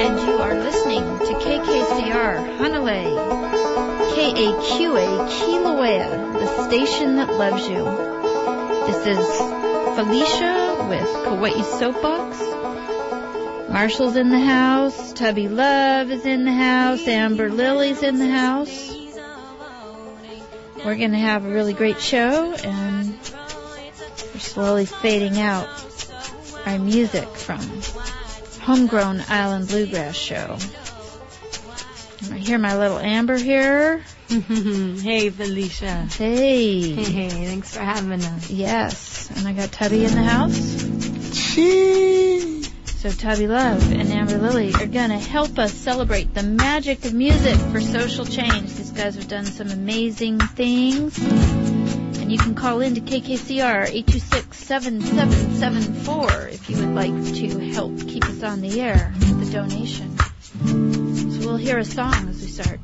and you are listening to KKCR Hanalei, KAQA Kilauea, the station that loves you. This is Felicia with Kauai Soapbox. Marshall's in the house, Tubby Love is in the house, Amber Lily's in the house. We're going to have a really great show, and we're slowly fading out our music from Homegrown Island Bluegrass Show. And I hear my little Amber here. Hey, Felicia. Hey. Hey, thanks for having us. Yes, and I got Tubby in the house. So Tubby Love and Amber Lily are going to help us celebrate the magic of music for social change. These guys have done some amazing things. And you can call in to KKCR 826-7774 if you would like to help keep us on the air with a donation. So we'll hear a song as we start.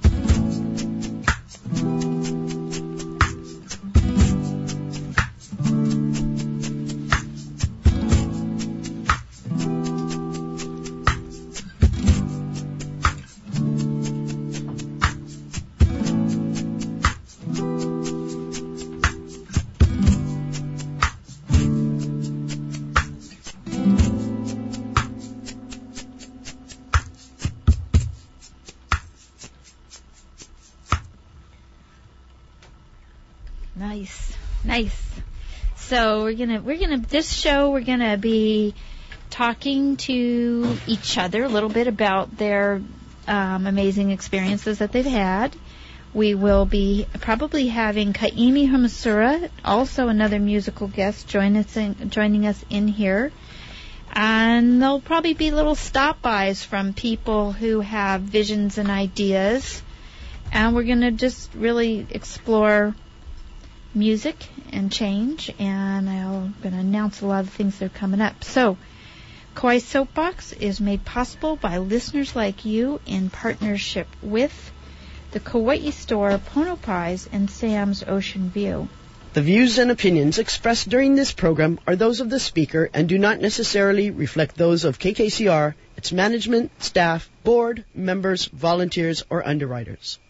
Nice. So we're gonna be talking to each other a little bit about their amazing experiences that they've had. We will be probably having Kaimi Hamasura, also another musical guest, joining us in here. And there'll probably be little stop-bys from people who have visions and ideas. And we're gonna just really explore music and change, and I'm going to announce a lot of things that are coming up. So, Kauai Soapbox is made possible by listeners like you in partnership with the Kauai Store, Pono Pies, and Sam's Ocean View. The views and opinions expressed during this program are those of the speaker and do not necessarily reflect those of KKCR, its management, staff, board, members, volunteers, or underwriters.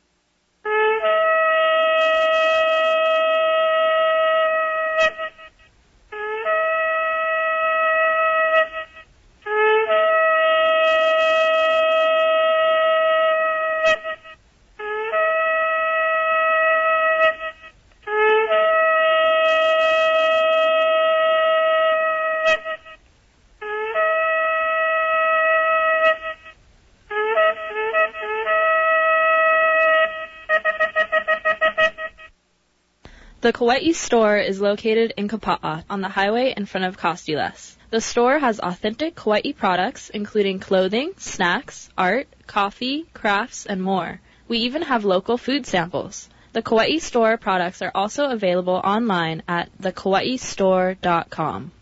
The Kauai Store is located in Kapa'a on the highway in front of Costules. The store has authentic Kauai products, including clothing, snacks, art, coffee, crafts, and more. We even have local food samples. The Kauai Store products are also available online at thekawaistore.com.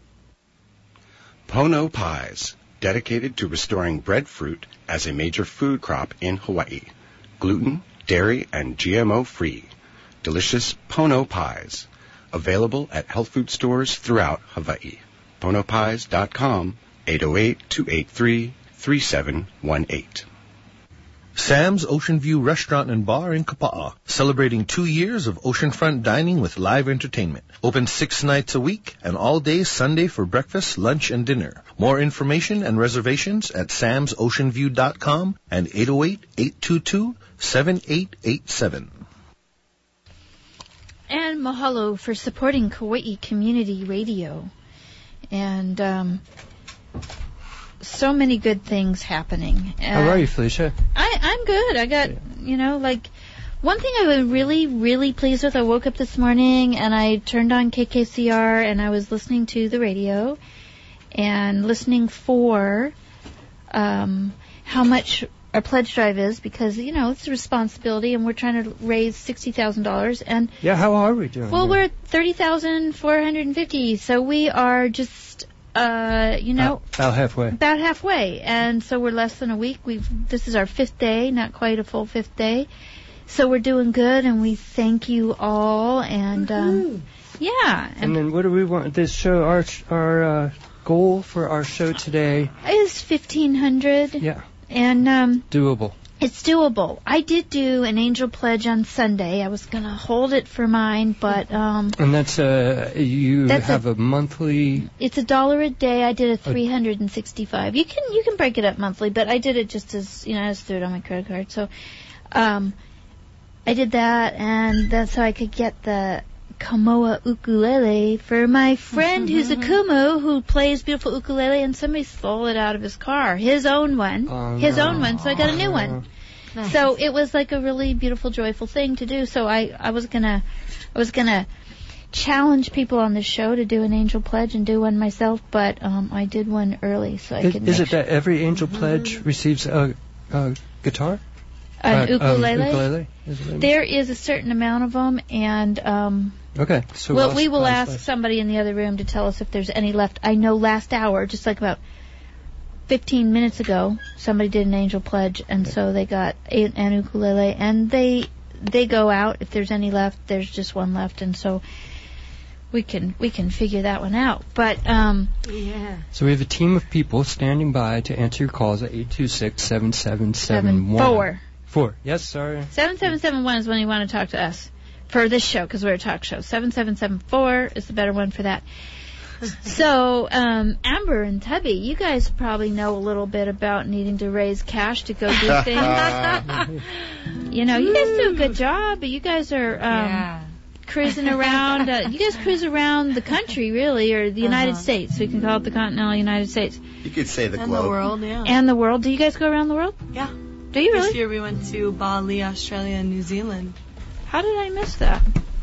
Pono Pies, dedicated to restoring breadfruit as a major food crop in Hawaii. Gluten, dairy, and GMO-free. Delicious Pono Pies, available at health food stores throughout Hawaii. PonoPies.com, 808-283-3718. Sam's Ocean View Restaurant and Bar in Kapa'a, celebrating 2 years of oceanfront dining with live entertainment. Open 6 nights a week and all day Sunday for breakfast, lunch, and dinner. More information and reservations at samsoceanview.com and 808-822-7887. And mahalo for supporting Kauai Community Radio. And so many good things happening. How are you, Felicia? I'm good. I got, one thing I was really, really pleased with, I woke up this morning and I turned on KKCR and I was listening to the radio and listening for how much our pledge drive is, because, it's a responsibility, and we're trying to raise $60,000. And yeah, how are we doing? Well, we're at $30,450, so we are just, about halfway. About halfway, and so we're less than a week. This is our 5th day, not quite a full 5th day, so we're doing good, and we thank you all. And yeah. And then what do we want? This show, our goal for our show today? It's 1,500. Yeah. And doable. It's doable. I did do an angel pledge on Sunday. I was going to hold it for mine, but and that's you have a monthly. It's $1 a day. I did a 365. You can break it up monthly, but I did it just as I just threw it on my credit card. So, I did that, and that's how I could get the Kamoa ukulele for my friend who's a Kumu who plays beautiful ukulele, and somebody stole it out of his car. His own one. Own one, so I got a new one. Nice. So it was like a really beautiful, joyful thing to do. So I was gonna challenge people on the show to do an angel pledge and do one myself, but I did one early so I could. Is it that every angel pledge receives a guitar? An ukulele? Ukulele? There is a certain amount of them, and okay. So we will ask somebody in the other room to tell us if there's any left. I know last hour, just like about 15 minutes ago, somebody did an angel pledge, and so they got an ukulele, and they go out. If there's any left, there's just one left, and so we can figure that one out. But yeah. So we have a team of people standing by to answer your calls at 826-7771. 4. Yes, sorry. 7771 is when you want to talk to us for this show, because we're a talk show. 7774 is the better one for that. So, Amber and Tubby, you guys probably know a little bit about needing to raise cash to go do things. You guys do a good job, but you guys are cruising around. You guys cruise around the country, really, or the United States. We can call it the continental United States. You could say the globe. And the world, yeah. And the world. Do you guys go around the world? Yeah. Do you really? This year we went to Bali, Australia, and New Zealand. How did I miss that?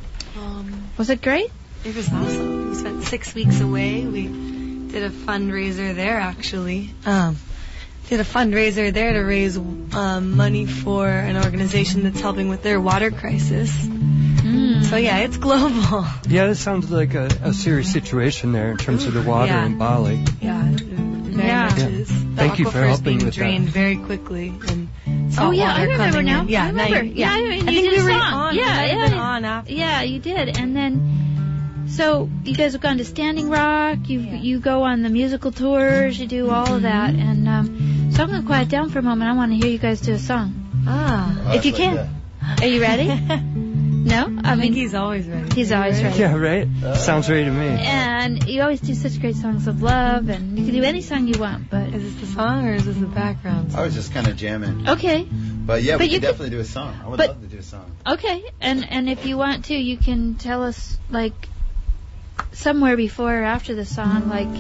Was it great? It was awesome. We spent 6 weeks away. We did a fundraiser there, actually. Did a fundraiser there to raise money for an organization that's helping with their water crisis. So, yeah, it's global. Yeah, that sounds like a serious situation there in terms of the water in Bali. Yeah, very much is. Thank you for helping with that. Drained very quickly. And I remember now. Yeah, I remember. I think we did a were song. on. On after. Yeah, you did. And then, so you guys have gone to Standing Rock. You go on the musical tours. You do all of that. And so I'm going to quiet down for a moment. I want to hear you guys do a song. If you can. Are you ready? No? I think he's always ready. He's always ready. Yeah, right? Sounds ready to me. And you always do such great songs of love, and you can do any song you want, but... Is this the song, or is this the background song? I was just kind of jamming. Okay. But yeah, we could definitely do a song. I would love to do a song. Okay, and if you want to, you can tell us, like, somewhere before or after the song, like,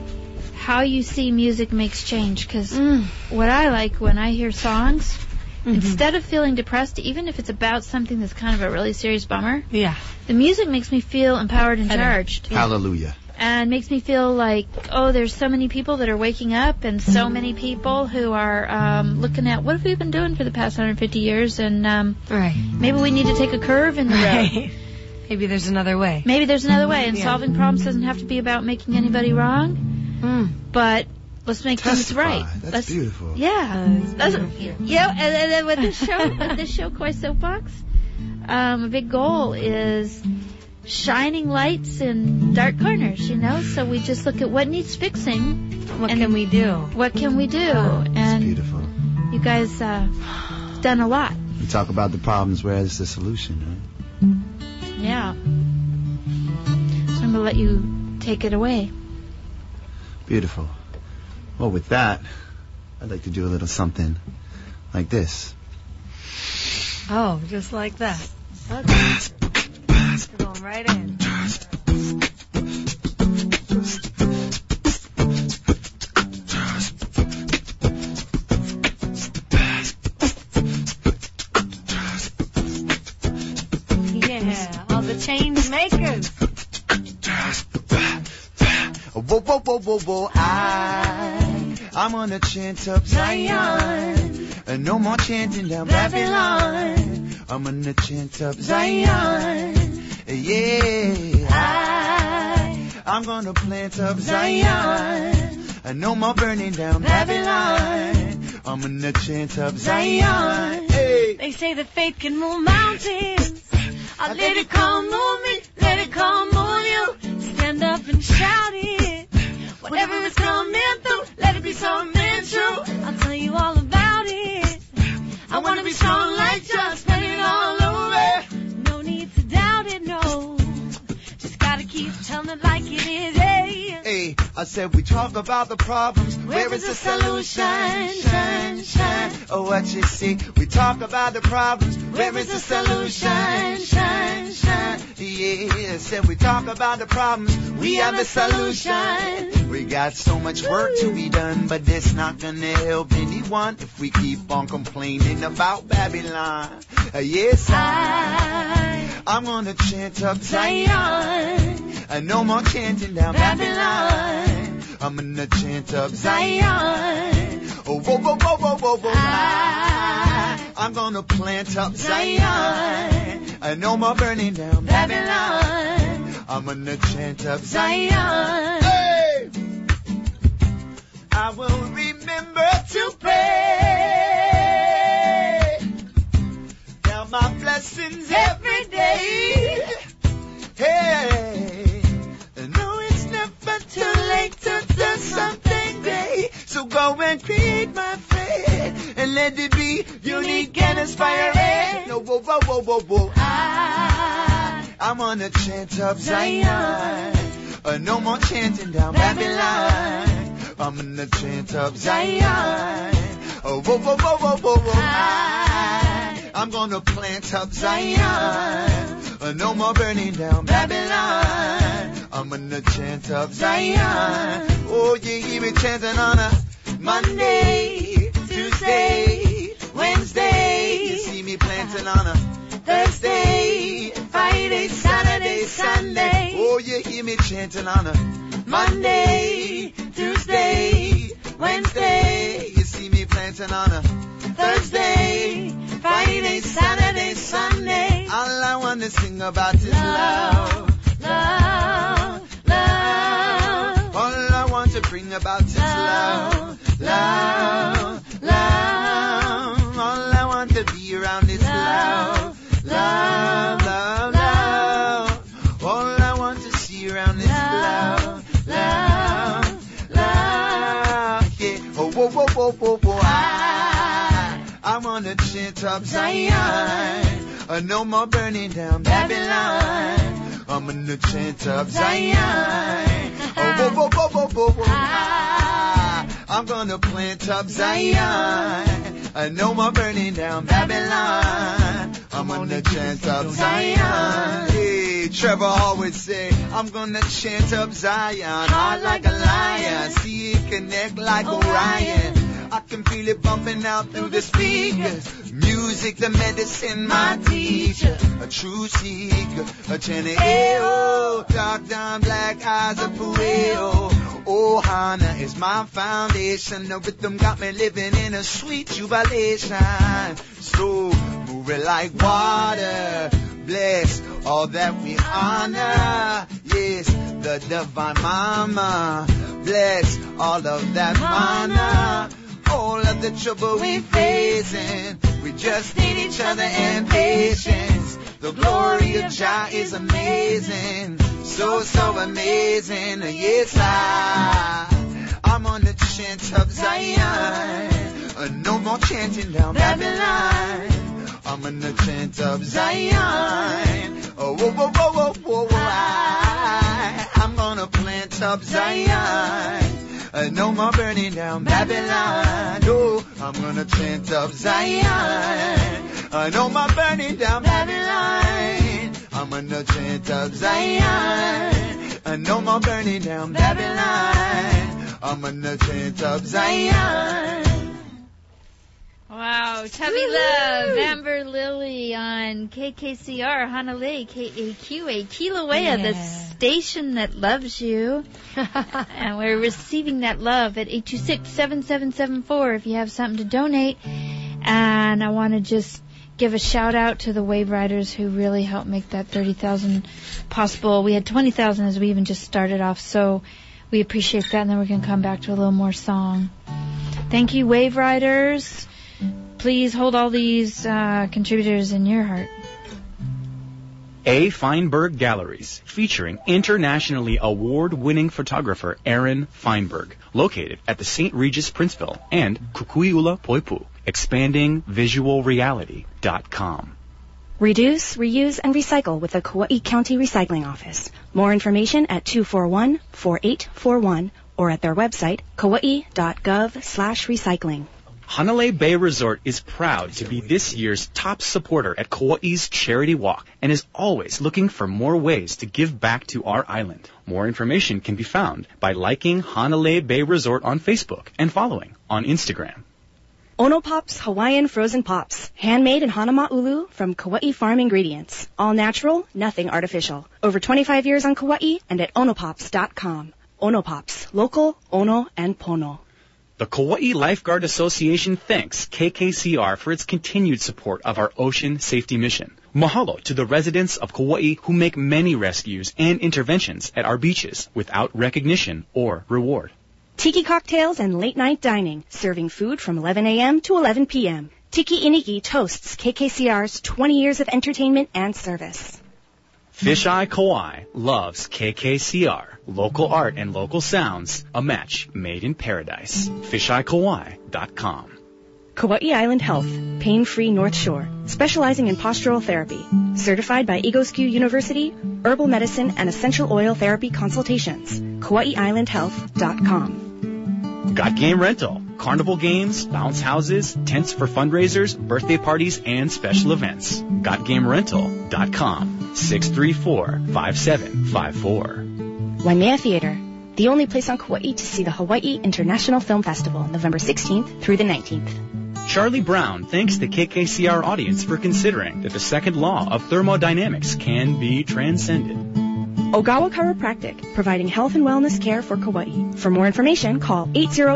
how you see music makes change, because what I like when I hear songs... Instead of feeling depressed, even if it's about something that's kind of a really serious bummer, the music makes me feel empowered and charged. Hallelujah. And makes me feel like, there's so many people that are waking up, and so many people who are looking at what have we been doing for the past 150 years, and maybe we need to take a curve in the road. Maybe there's another way. Maybe there's another way, and solving problems doesn't have to be about making anybody wrong, but... Let's make things right. That's beautiful. Yeah. And then with this show, Koi Soapbox, a big goal is shining lights in dark corners, So we just look at what needs fixing. What can we do? What can we do? That's beautiful. You guys done a lot. We talk about the problems, where's the solution, right? Yeah. So I'm going to let you take it away. Beautiful. Well, with that, I'd like to do a little something like this. Oh, just like that. Okay. We're going right in. Yeah, all the change makers. Whoa, whoa, whoa, whoa, whoa, I'm on the chant up Zion, and no more chanting down Babylon. I'm on the chant up Zion, yeah. I'm gonna plant up Zion, and no more burning down Babylon. I'm on the chant up Zion. Hey. They say that faith can move mountains. I let it come move me, let it come move you. Stand up and shout it. Whatever is coming through, let it be something true. I'll tell you all about it. I wanna be strong like just spread it all over. No need to doubt it, no. Just gotta keep telling it like it is, hey. Hey, I said we talk about the problems. Where is the solution? Shine, shine. Oh, what you see? We talk about the problems. Where is the solution? Shine, shine. Yeah, I said we talk about the problems. We have the solution. We got so much work to be done, but it's not gonna help anyone if we keep on complaining about Babylon. Yes, I'm gonna chant up Zion. No more chanting down Babylon. I'm gonna chant up Zion. Oh, whoa, whoa, whoa, whoa, whoa, whoa. I'm gonna plant up Zion. No more burning down Babylon. I'm gonna chant up Zion. Hey! I will remember to pray. Count my blessings every day. Hey! No, it's never too late to do something great. So go and create my faith and let it be unique and inspiring. No, whoa, whoa, whoa, whoa, whoa. I'm gonna chant up Zion. No more chanting down Babylon. I'm gonna chant up Zion. Oh, whoa, whoa, whoa, whoa, whoa, whoa. I'm gonna plant up Zion. No more burning down Babylon. I'm gonna chant up Zion. Oh, you hear me chanting on a Monday, Tuesday, Wednesday. You see me planting on a Thursday, Friday, Saturday, Sunday. Oh, you hear me chanting on a Monday, Tuesday, Wednesday. You see me planting on a Thursday, Friday, Saturday, Sunday. All I want to sing about is love, love, love. All I want to bring about is love, love, love. All I want to be around is love, love, love, love. All I want to see around is love, love, love. Yeah. Oh, whoa, whoa, whoa, whoa, whoa. I wanna chant up Zion. No more burning down Babylon. I'm gonna chant up Zion. Oh, whoa, whoa, whoa, whoa, whoa, whoa. I'm gonna plant up Zion. No more burning down Babylon. I'm gonna chant up Zion. Hey, Trevor always say, I'm gonna chant up Zion. Hard like a lion, see it connect like Orion. I can feel it bumping out through the speakers. Music, the medicine, my teacher. A true seeker, a Cheneo. Dark down, black eyes, a Pueo. Oh, Hana is my foundation. The rhythm got me living in a sweet jubilation. So, moving like water. Bless all that we honor. Yes, the divine mama. Bless all of that mana. All of the trouble we facing, we just need each other and patience. The glory of Jah is amazing, so, so amazing. Yes, I'm on the chant of Zion. No more chanting down Babylon. I'm on the chant of Zion. Oh, whoa, whoa, whoa, whoa, whoa, whoa. I'm gonna plant up Zion. No more burning down Babylon. Oh, I'm gonna chant up Zion. No more burning down Babylon. I'm gonna chant up Zion. No more burning down Babylon. I'm gonna chant up Zion. Wow, Tubby Love, Amber Lily on KKCR, Honolulu, KAQA, Kilauea, the station that loves you. And we're receiving that love at 826-7774 if you have something to donate. And I want to just give a shout out to the Wave Riders who really helped make that 30,000 possible. We had 20,000 as we even just started off, so we appreciate that. And then we're going to come back to a little more song. Thank you, Wave Riders. Please hold all these contributors in your heart. A. Feinberg Galleries, featuring internationally award-winning photographer Aaron Feinberg, located at the St. Regis Princeville and Kukui'ula Poipu, expandingvisualreality.com. Reduce, reuse, and recycle with the Kauai County Recycling Office. More information at 241-4841 or at their website, kauai.gov/recycling. Hanalei Bay Resort is proud to be this year's top supporter at Kauai's Charity Walk and is always looking for more ways to give back to our island. More information can be found by liking Hanalei Bay Resort on Facebook and following on Instagram. Ono Pops Hawaiian Frozen Pops, handmade in Hanama'ulu from Kauai Farm Ingredients. All natural, nothing artificial. Over 25 years on Kauai and at onopops.com. Ono Pops, local, ono, and pono. The Kauai Lifeguard Association thanks KKCR for its continued support of our ocean safety mission. Mahalo to the residents of Kauai who make many rescues and interventions at our beaches without recognition or reward. Tiki cocktails and late-night dining, serving food from 11 a.m. to 11 p.m. Tiki Iniki toasts KKCR's 20 years of entertainment and service. Fisheye Kauai loves KKCR, local art and local sounds, a match made in paradise. FisheyeKauai.com. Kauai Island Health, pain-free North Shore, specializing in postural therapy. Certified by Egoscue University, herbal medicine and essential oil therapy consultations. KauaiIslandHealth.com. Got Game Rental, carnival games, bounce houses, tents for fundraisers, birthday parties, and special events. GotGameRental.com, 634-5754. Waimea Theater, the only place on Kauai to see the Hawaii International Film Festival, November 16th through the 19th. Charlie Brown thanks the KKCR audience for considering that the second law of thermodynamics can be transcended. Ogawa Chiropractic, providing health and wellness care for Kauai. For more information, call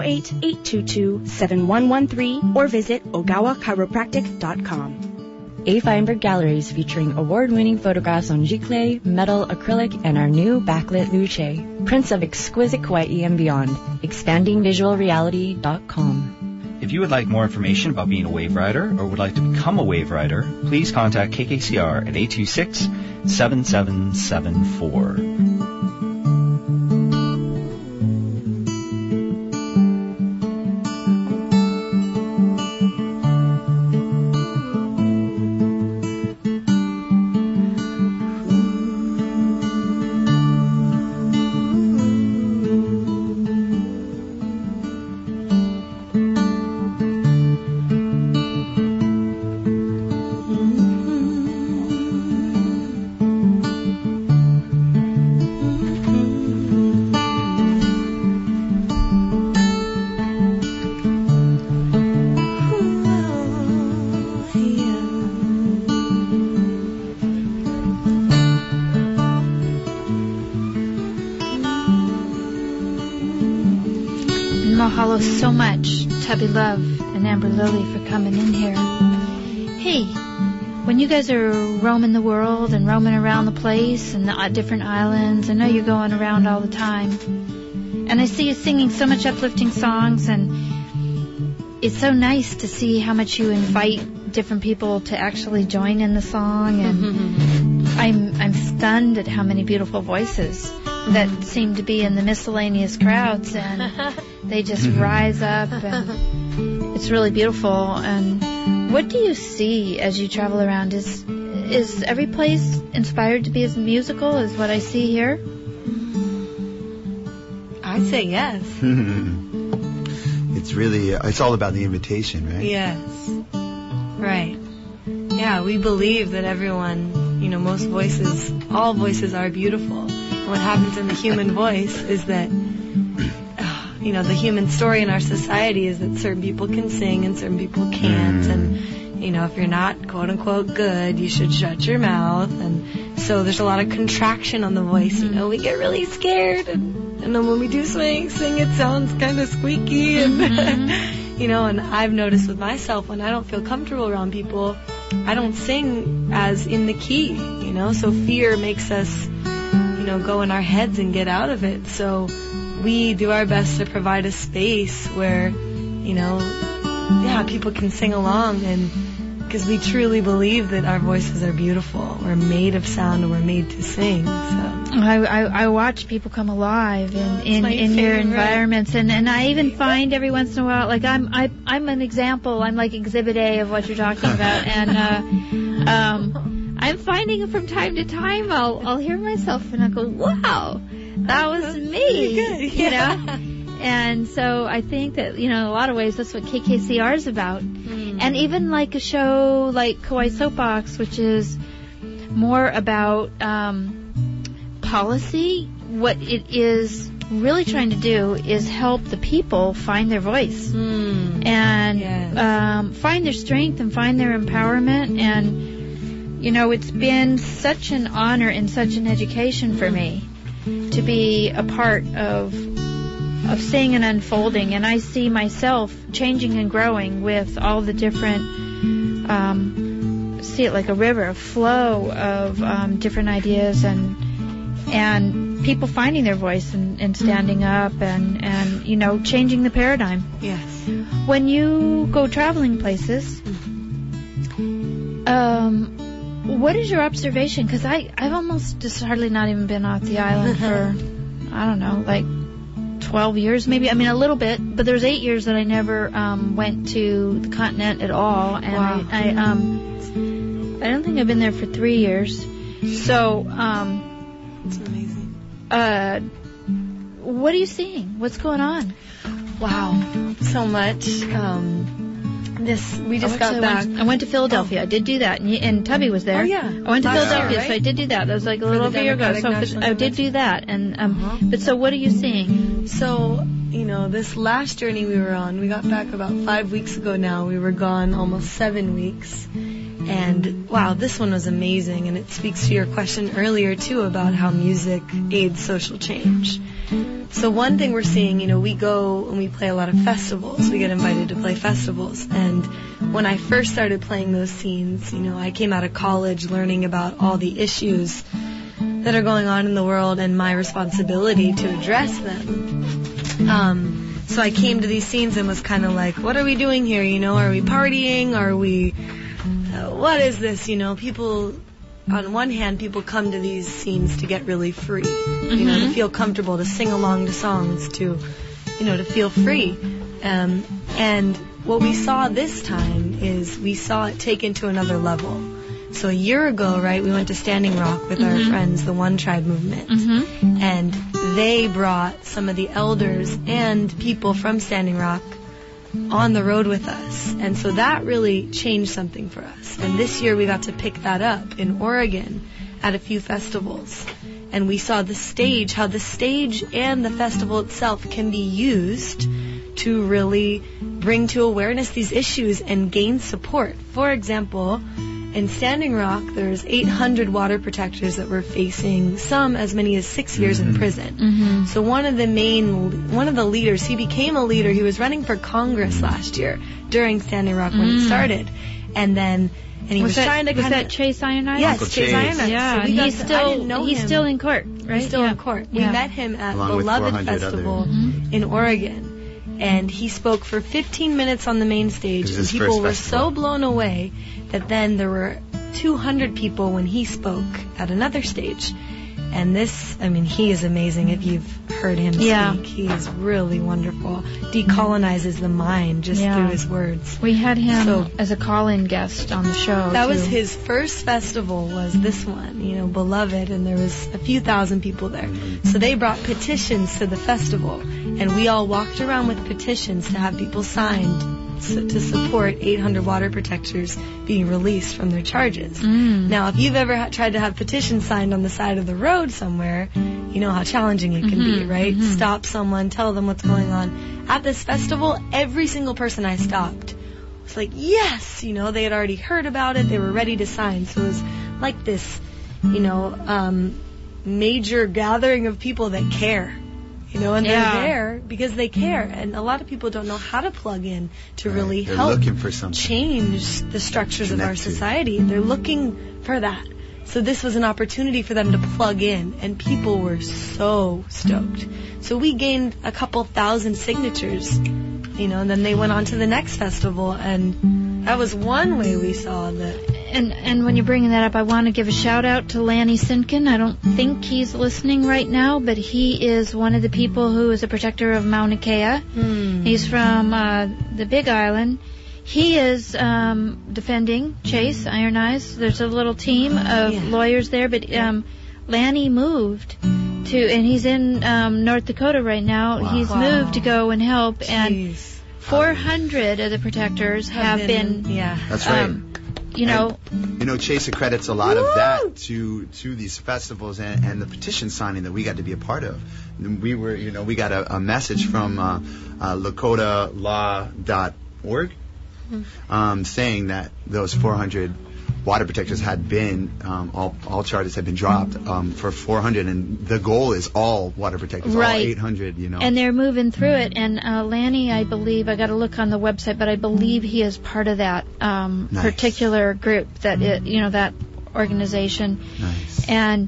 808-822-7113 or visit ogawachiropractic.com. A. Feinberg Galleries, featuring award-winning photographs on giclée, metal, acrylic, and our new backlit luce. Prints of exquisite Kauai and beyond. Expandingvisualreality.com. If you would like more information about being a wave rider or would like to become a wave rider, please contact KKCR at 826-7774. Mahalo so much, Tubby Love and Amber Lily, for coming in here. Hey, when you guys are roaming the world and roaming around the place and the different islands, I know you're going around all the time, and I see you singing so much uplifting songs, and it's so nice to see how much you invite different people to actually join in the song, and I'm stunned at how many beautiful voices that seem to be in the miscellaneous crowds, and they just rise up, and it's really beautiful. And what do you see as you travel around? Is every place inspired to be as musical as what I see here? I'd say yes. It's all about the invitation, right? Yes. Right. Yeah, we believe that everyone, all voices are beautiful. What happens in the human voice is that, the human story in our society is that certain people can sing and certain people can't. And, if you're not, quote unquote, good, you should shut your mouth. And so there's a lot of contraction on the voice. We get really scared. And then when we do sing, it sounds kind of squeaky. And, and I've noticed with myself, when I don't feel comfortable around people, I don't sing as in the key, so fear makes us, go in our heads and get out of it. So we do our best to provide a space where, people can sing along and because we truly believe that our voices are beautiful. We're made of sound and we're made to sing. So I watch people come alive in your environments, and I even find every once in a while, like I'm an example. I'm like Exhibit A of what you're talking about, and I'm finding from time to time I'll hear myself and I go, wow, that was me, good. You know. And so I think that, in a lot of ways, that's what KKCR is about. And even like a show like Kauai Soapbox, which is more about policy, what it is really trying to do is help the people find their voice and find their strength and find their empowerment. And, it's been such an honor and such an education for me to be a part of seeing an unfolding, and I see myself changing and growing with all the different, see it like a river, a flow of different ideas and people finding their voice and standing up and changing the paradigm. Yes. When you go traveling places, what is your observation? Because I've almost just hardly not even been off the island for, I don't know, like 12 years maybe. I mean, a little bit, but there's 8 years that I never went to the continent at all. And wow. I don't think I've been there for 3 years. So, it's amazing. What are you seeing? What's going on? Wow, so much. We just got back. I went to Philadelphia. I did do that, and Tubby was there. Oh, yeah. I went to Philadelphia, right? So I did do that. That was like a little over a year ago. So I did do that. And but so what are you seeing? So, this last journey we were on, we got back about 5 weeks ago now. We were gone almost 7 weeks. And wow, this one was amazing. And it speaks to your question earlier, too, about how music aids social change. So one thing we're seeing, we go and we play a lot of festivals. We get invited to play festivals. And when I first started playing those scenes, I came out of college learning about all the issues that are going on in the world and my responsibility to address them. So I came to these scenes and was kind of like, what are we doing here? Are we partying? Are we, what is this? People, on one hand, people come to these scenes to get really free, to feel comfortable, to sing along to songs, to feel free. And what we saw this time is we saw it taken to another level. So a year ago, right, we went to Standing Rock with our friends, the One Tribe movement, and they brought some of the elders and people from Standing Rock on the road with us. And so that really changed something for us. And this year we got to pick that up in Oregon at a few festivals. And we saw the stage, how the stage and the festival itself can be used to really bring to awareness these issues and gain support. For example, in Standing Rock, there's 800 water protectors that were facing some as many as 6 years in prison. So one of the leaders, he became a leader. He was running for Congress last year during Standing Rock when it started. And he was trying to was that Chase Ionite? Yes, Chase Ionite. Yeah, so he's still in court, right? He's still in court. We met him at Beloved Festival in Oregon. And he spoke for 15 minutes on the main stage, and people were so blown away that then there were 200 people when he spoke at another stage. And he is amazing. If you've heard him speak, he is really wonderful. Decolonizes the mind just through his words. We had him as a call-in guest on the show. That was his first festival, was this one, Beloved, and there was a few thousand people there. So they brought petitions to the festival, and we all walked around with petitions to have people signed to support 800 water protectors being released from their charges. Now, if you've ever tried to have petitions signed on the side of the road somewhere, you know how challenging it can be, right? Stop someone, tell them what's going on. At this festival, every single person I stopped was like, yes! They had already heard about it, they were ready to sign. So it was like this, major gathering of people that care. And they're there because they care. And a lot of people don't know how to plug in to really help change the structures of our society. They're looking for that. So this was an opportunity for them to plug in, and people were so stoked. So we gained a couple thousand signatures, and then they went on to the next festival, and That was one way we saw that. And when you're bringing that up, I want to give a shout out to Lanny Sinkin. I don't think he's listening right now, but he is one of the people who is a protector of Mauna Kea. He's from the Big Island. He is defending Chase Iron Eyes. There's a little team of lawyers there, but Lanny moved to, and he's in North Dakota right now. Wow. He's moved to go and help, and 400 of the protectors have been. That's right. Chase accredits a lot of that to these festivals and the petition signing that we got to be a part of. We were, we got a message from LakotaLaw.org saying that those 400 water protectors had been, all charges had been dropped for 400, and the goal is all water protectors, all 800, And they're moving through it, and Lanny, I believe, I got to look on the website, but I believe he is part of that particular group, that that organization. Nice. And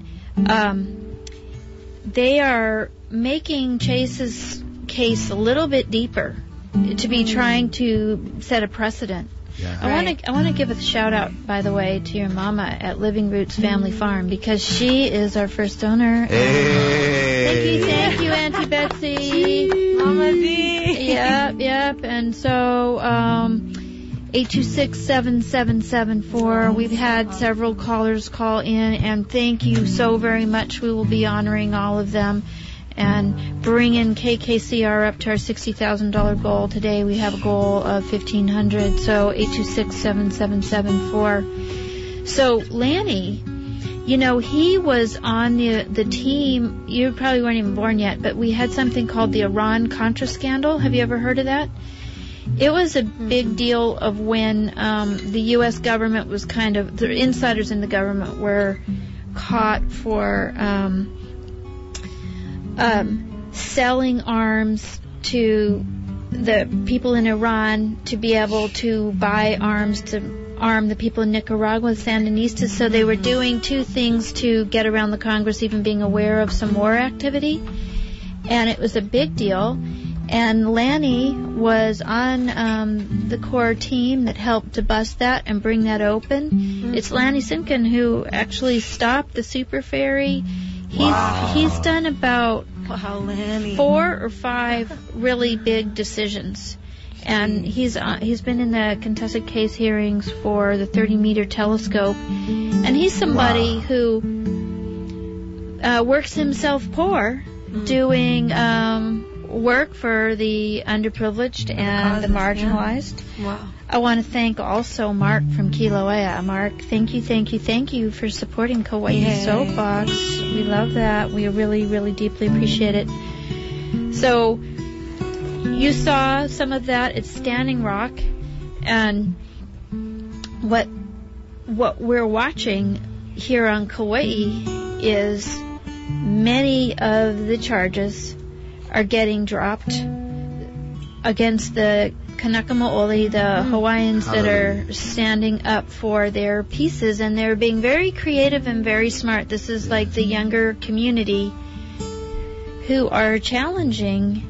they are making Chase's case a little bit deeper to be trying to set a precedent. Yeah. I want to give a shout out, by the way, to your mama at Living Roots Family Farm, because she is our first donor. Hey. Thank you, Auntie Betsy. Mama D. Yep. And so 826-7774. We've had several callers call in, and thank you so very much. We will be honoring all of them and bringing KKCR up to our $60,000 goal. Today we have a goal of $1,500, so 826-7774. So Lanny, he was on the team. You probably weren't even born yet, but we had something called the Iran-Contra scandal. Have you ever heard of that? It was a big deal of when the U.S. government was the insiders in the government were caught for selling arms to the people in Iran to be able to buy arms to arm the people in Nicaragua, the Sandinistas. So they were doing two things to get around the Congress even being aware of some war activity. And it was a big deal. And Lanny was on the core team that helped to bust that and bring that open. It's Lanny Sinkin who actually stopped the super ferry. He's done about 4 or 5 really big decisions, and he's been in the contested case hearings for the 30-meter telescope, and he's somebody who works himself poor doing work for the underprivileged and the marginalized. Wow. I want to thank also Mark from Kilauea. Mark, thank you for supporting Kauai Soapbox. We love that. We really, really deeply appreciate it. So you saw some of that at Standing Rock, and what we're watching here on Kauai is many of the charges are getting dropped against the Kanaka Maoli, the Hawaiians that are standing up for their pieces, and they're being very creative and very smart. This is like the younger community who are challenging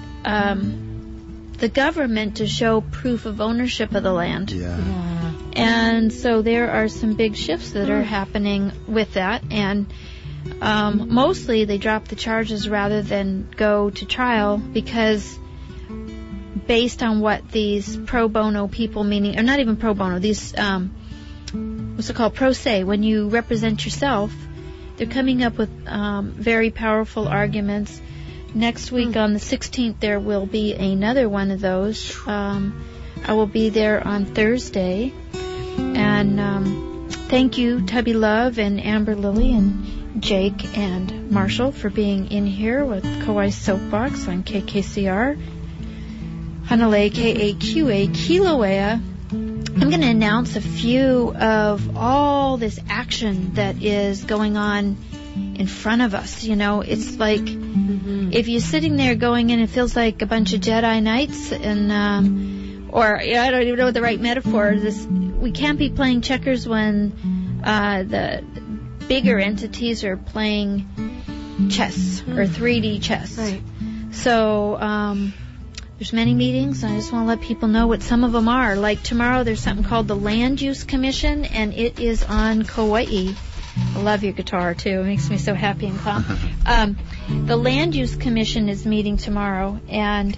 the government to show proof of ownership of the land. And so there are some big shifts that are happening with that, and mostly they drop the charges rather than go to trial, because based on what these pro bono people, meaning, or not even pro bono, these, what's it called, pro se, when you represent yourself, they're coming up with very powerful arguments. Next week on the 16th, there will be another one of those. I will be there on Thursday. And thank you, Tubby Love and Amber Lily and Jake and Marshall for being in here with Kauai Soapbox on KKCR. Hanalei KAQA Kilauea. I'm going to announce a few of all this action that is going on in front of us. It's like if you're sitting there going in, it feels like a bunch of Jedi Knights, and or I don't even know the right metaphor. We can't be playing checkers when the bigger entities are playing chess or 3D chess. Right. So There's many meetings, and I just want to let people know what some of them are. Like tomorrow, there's something called the Land Use Commission, and it is on Kauai. I love your guitar, too. It makes me so happy and calm. The Land Use Commission is meeting tomorrow, and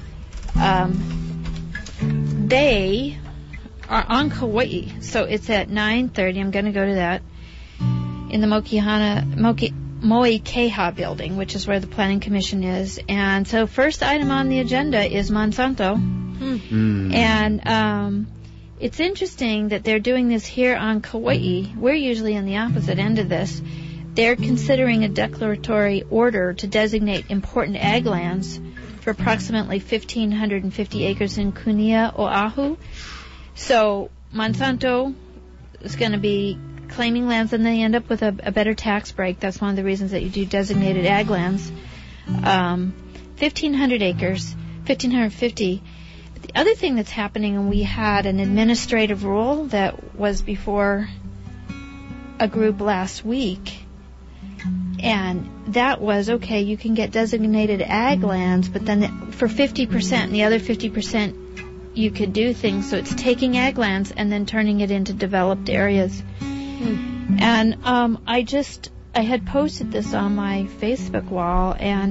they are on Kauai. So it's at 9:30. I'm going to go to that in the Moikeha building, which is where the Planning Commission is. And so first item on the agenda is Monsanto. And it's interesting that they're doing this here on Kauai. We're usually on the opposite end of this. They're considering a declaratory order to designate important ag lands for approximately 1,550 acres in Kunia, Oahu. So Monsanto is going to be claiming lands, and they end up with a better tax break. That's one of the reasons that you do designated ag lands. 1,500 acres, 1,550. But the other thing that's happening, and we had an administrative rule that was before a group last week, and that was, okay, you can get designated ag lands, but then for 50%, and the other 50% you could do things. So it's taking ag lands and then turning it into developed areas. And I had posted this on my Facebook wall,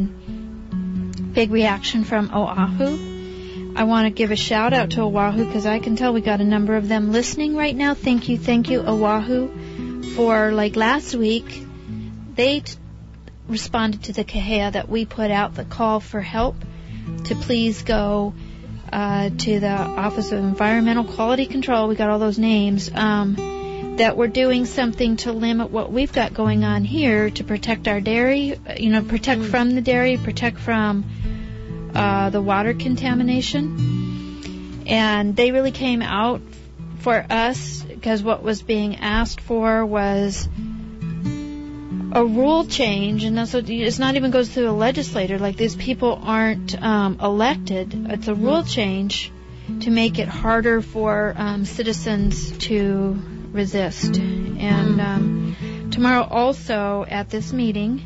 and big reaction from Oahu. I want to give a shout out to Oahu because I can tell we got a number of them listening right now. Thank you, Oahu, for like last week. They responded to the kahea that we put out, the call for help to please go to the Office of Environmental Quality Control. We got all those names. That we're doing something to limit what we've got going on here to protect our dairy, protect from the dairy, protect from the water contamination. And they really came out for us because what was being asked for was a rule change, and that's what, it's not even goes through a legislator. Like, these people aren't elected. It's a rule change to make it harder for citizens to resist. And tomorrow also at this meeting,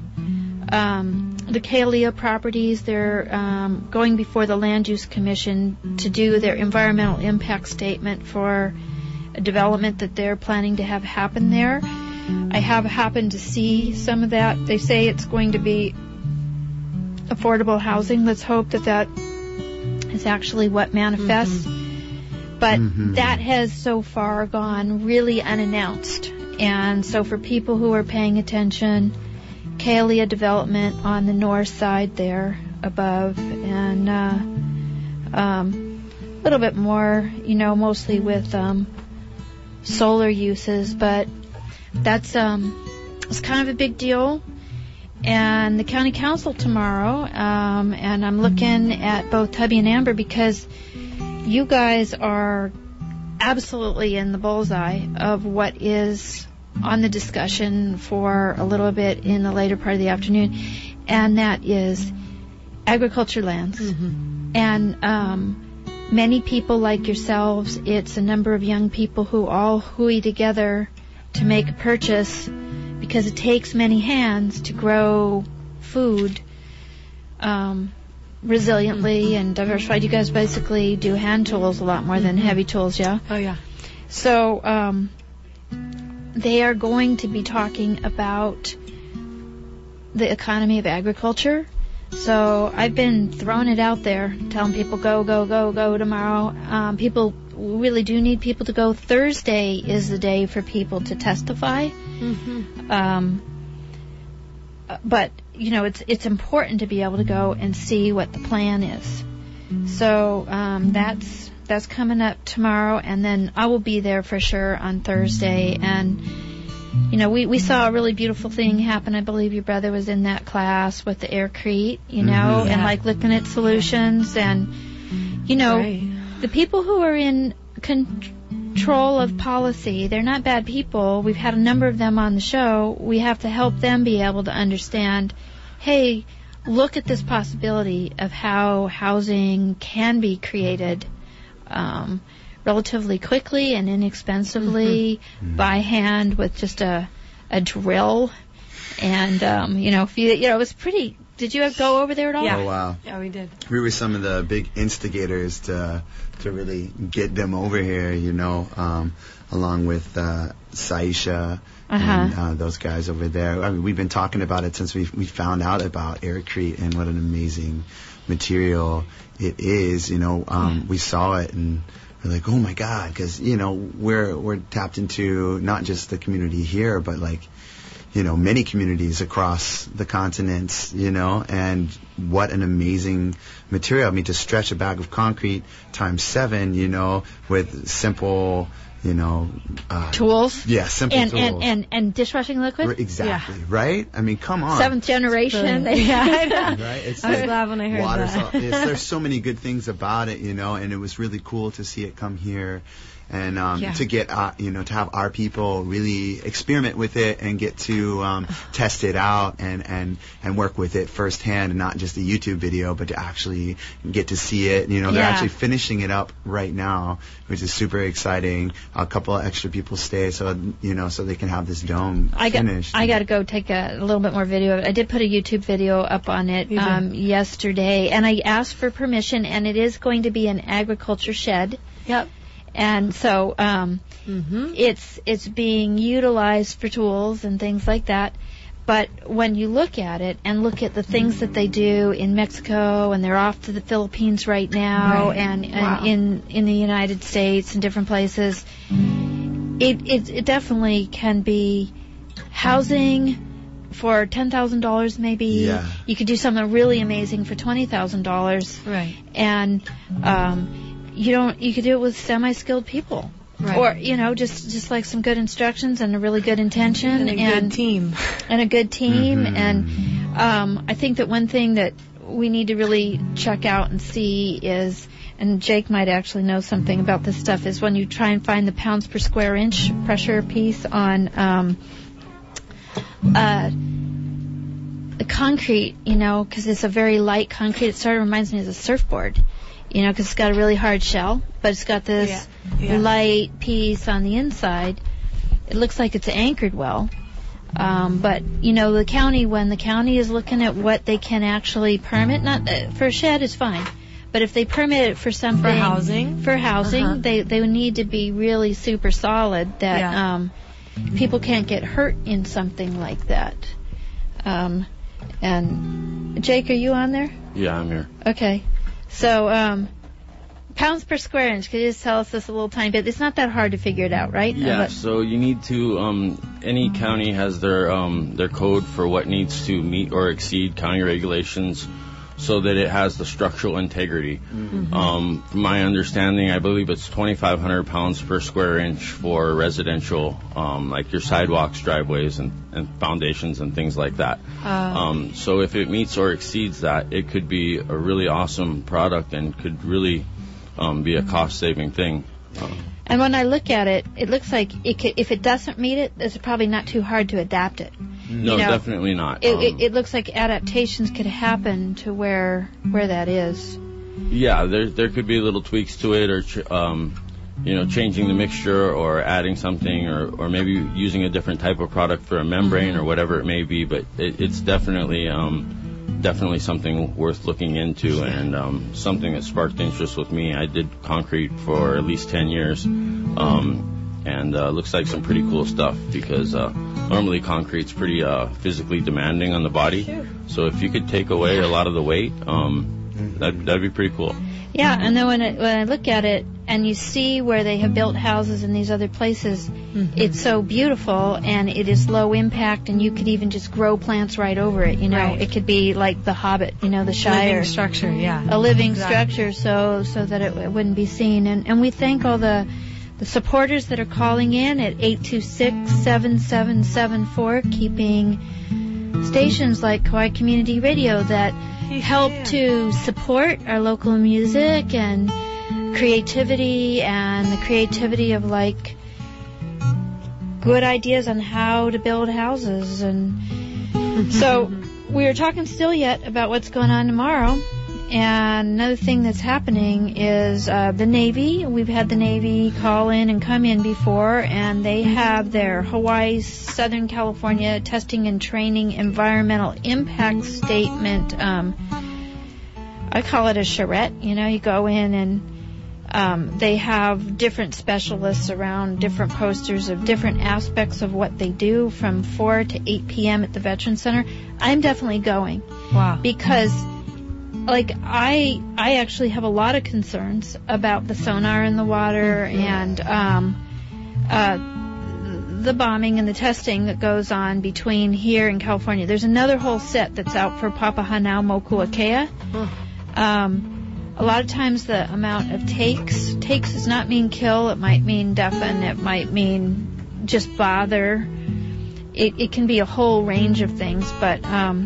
the Kailua properties, they're going before the Land Use Commission to do their environmental impact statement for a development that they're planning to have happen there. I have happened to see some of that. They say it's going to be affordable housing. Let's hope that that is actually what manifests. But that has so far gone really unannounced. And so for people who are paying attention, Kailua development on the north side there above, and a little bit more, mostly with solar uses, but that's it's kind of a big deal. And the county council tomorrow, and I'm looking at both Tubby and Amber because you guys are absolutely in the bullseye of what is on the discussion for a little bit in the later part of the afternoon, and that is agriculture lands. And many people like yourselves, it's a number of young people who all hooey together to make a purchase because it takes many hands to grow food resiliently and diversified. You guys basically do hand tools a lot more than heavy tools, yeah? Oh, yeah. So they are going to be talking about the economy of agriculture. So I've been throwing it out there, telling people go tomorrow. People really do need people to go. Thursday is the day for people to testify. But it's important to be able to go and see what the plan is. So that's coming up tomorrow, and then I will be there for sure on Thursday. And we saw a really beautiful thing happen. I believe your brother was in that class with the Aircrete, and like looking at solutions, and the people who are in control of policy, they're not bad people. We've had a number of them on the show. We have to help them be able to understand, hey, look at this possibility of how housing can be created relatively quickly and inexpensively by hand with just a drill. And, it was pretty Did you go over there at all? Yeah. Oh, wow. Yeah, we did. We were some of the big instigators to really get them over here, along with Saisha and those guys over there. I mean, we've been talking about it since we found out about Aircrete and what an amazing material it is. We saw it and we're like, oh my God, because we're tapped into not just the community here, but many communities across the continents, and what an amazing material. I mean, to stretch a bag of concrete times 7, with simple, tools. Yeah, simple tools. And dishwashing liquid. Exactly, right? I mean, come on. 7th generation. Yeah, I know. Right? It's I was glad when I heard that. There's so many good things about it, and it was really cool to see it come here. And to get to have our people really experiment with it and get to test it out and work with it firsthand, and not just a YouTube video, but to actually get to see it. They're actually finishing it up right now, which is super exciting. A couple of extra people stay, so they can have this dome finished. I got to go take a little bit more video of it. I did put a YouTube video up on it yesterday, and I asked for permission, and it is going to be an agriculture shed. Yep. And so it's being utilized for tools and things like that. But when you look at it and look at the things that they do in Mexico, and they're off to the Philippines right now, and in the United States and different places, it definitely can be housing for $10,000 maybe. Yeah. You could do something really amazing for $20,000. Right. And you could do it with semi-skilled people. Right. Or, just like some good instructions and a really good intention. And a good team. And a good team. And I think that one thing that we need to really check out and see is, and Jake might actually know something about this stuff, is when you try and find the pounds per square inch pressure piece on the concrete, because it's a very light concrete. It sort of reminds me of a surfboard. Because it's got a really hard shell, but it's got this light piece on the inside. It looks like it's anchored well. But, the county, when the county is looking at what they can actually permit, not for a shed is fine, but if they permit it for something... For housing? They would need to be really super solid that people can't get hurt in something like that. And, Jake, are you on there? Yeah, I'm here. Okay. So, pounds per square inch, could you just tell us this a little tiny bit? It's not that hard to figure it out, right? Yeah, so you need to, any county has their code for what needs to meet or exceed county regulations so that it has the structural integrity. From my understanding, I believe it's 2,500 pounds per square inch for residential, like your sidewalks, driveways, and foundations and things like that. So if it meets or exceeds that, it could be a really awesome product and could really be a cost-saving thing. And when I look at it, it looks like if it doesn't meet it, it's probably not too hard to adapt it. No, definitely not. It looks like adaptations could happen to where that is. Yeah, there could be little tweaks to it, or changing the mixture, or adding something, or maybe using a different type of product for a membrane or whatever it may be. But it's definitely something worth looking into, and something that sparked interest with me. I did concrete for at least 10 years. And looks like some pretty cool stuff, because normally concrete's pretty physically demanding on the body. Sure. So if you could take away a lot of the weight, that'd be pretty cool. Yeah, and then when I look at it and you see where they have built houses in these other places, it's so beautiful, and it is low impact, and you could even just grow plants right over it. Right. It could be like the Hobbit, the Shire. Living structure, yeah. A living structure, so that it wouldn't be seen. And we thank all the supporters that are calling in at 826-7774, keeping stations like Kauai Community Radio that help to support our local music and creativity, and the creativity of good ideas on how to build houses. And so we are talking still yet about what's going on tomorrow. And another thing that's happening is the Navy. We've had the Navy call in and come in before, and they have their Hawaii, Southern California Testing and Training Environmental Impact Statement. I call it a charrette. You know, you go in and they have different specialists around, different posters of different aspects of what they do from 4 to 8 p.m. at the Veterans Center. I'm definitely going. Wow. Because like I actually have a lot of concerns about the sonar in the water and the bombing and the testing that goes on between here and California. There's another whole set that's out for Papahanaumokuakea. A lot of times the amount of takes does not mean kill. It might mean deafen. It might mean just bother. It can be a whole range of things, but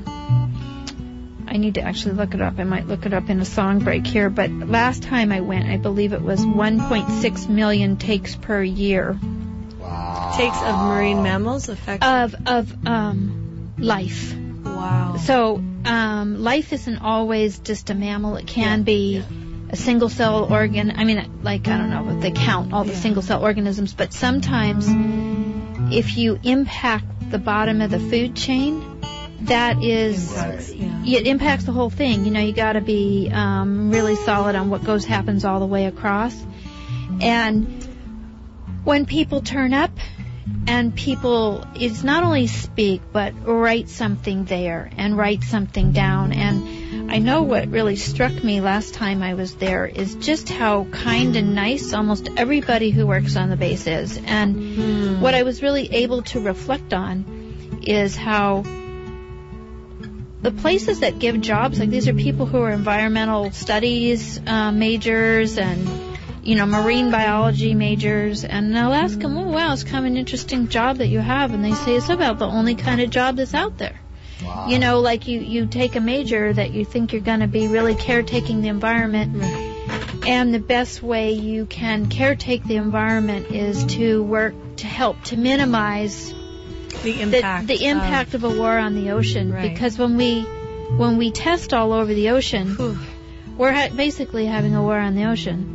I need to actually look it up. I might look it up in a song break here. But last time I went, I believe it was 1.6 million takes per year. Wow. Takes of marine mammals affect of life. Wow. So life isn't always just a mammal. It can be a single cell organ. I mean, like, I don't know if they count all the single cell organisms, but sometimes if you impact the bottom of the food chain, that is, it impacts the whole thing. You know, you got to be really solid on what happens all the way across. And when people turn up and people, it's not only speak, but write something there and write something down. And I know what really struck me last time I was there is just how kind and nice almost everybody who works on the base is. And what I was really able to reflect on is how the places that give jobs, like these are people who are environmental studies majors and, you know, marine biology majors, and they'll ask them, oh, wow, it's kind of an interesting job that you have, and they say it's about the only kind of job that's out there. Wow. You know, like you take a major that you think you're going to be really caretaking the environment, and the best way you can caretake the environment is to work to help to minimize the impact of a war on the ocean, because when we test all over the ocean, we're basically having a war on the ocean.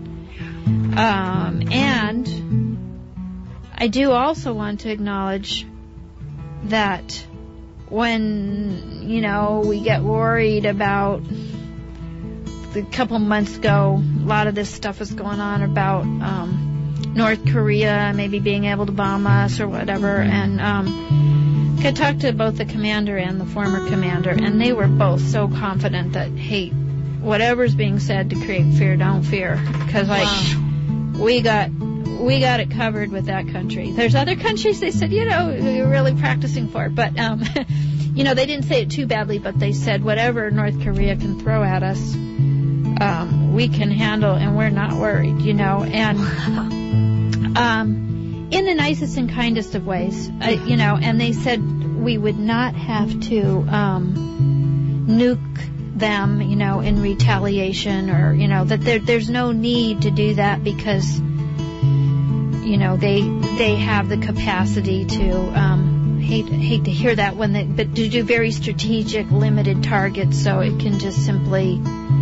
And I do also want to acknowledge that when, you know, we get worried about, a couple months ago, a lot of this stuff was going on about North Korea maybe being able to bomb us or whatever, and I talked to both the commander and the former commander, and they were both so confident that, hey, whatever's being said to create fear, don't fear, because we got it covered with that country. There's other countries they said, you know, we're really practicing for it, but you know, they didn't say it too badly, but they said whatever North Korea can throw at us, we can handle, and we're not worried, you know. And in the nicest and kindest of ways, you know, and they said we would not have to nuke them, you know, in retaliation, or, you know, that there's no need to do that because, you know, they have the capacity to hate to hear that but to do very strategic, limited targets, so it can just simply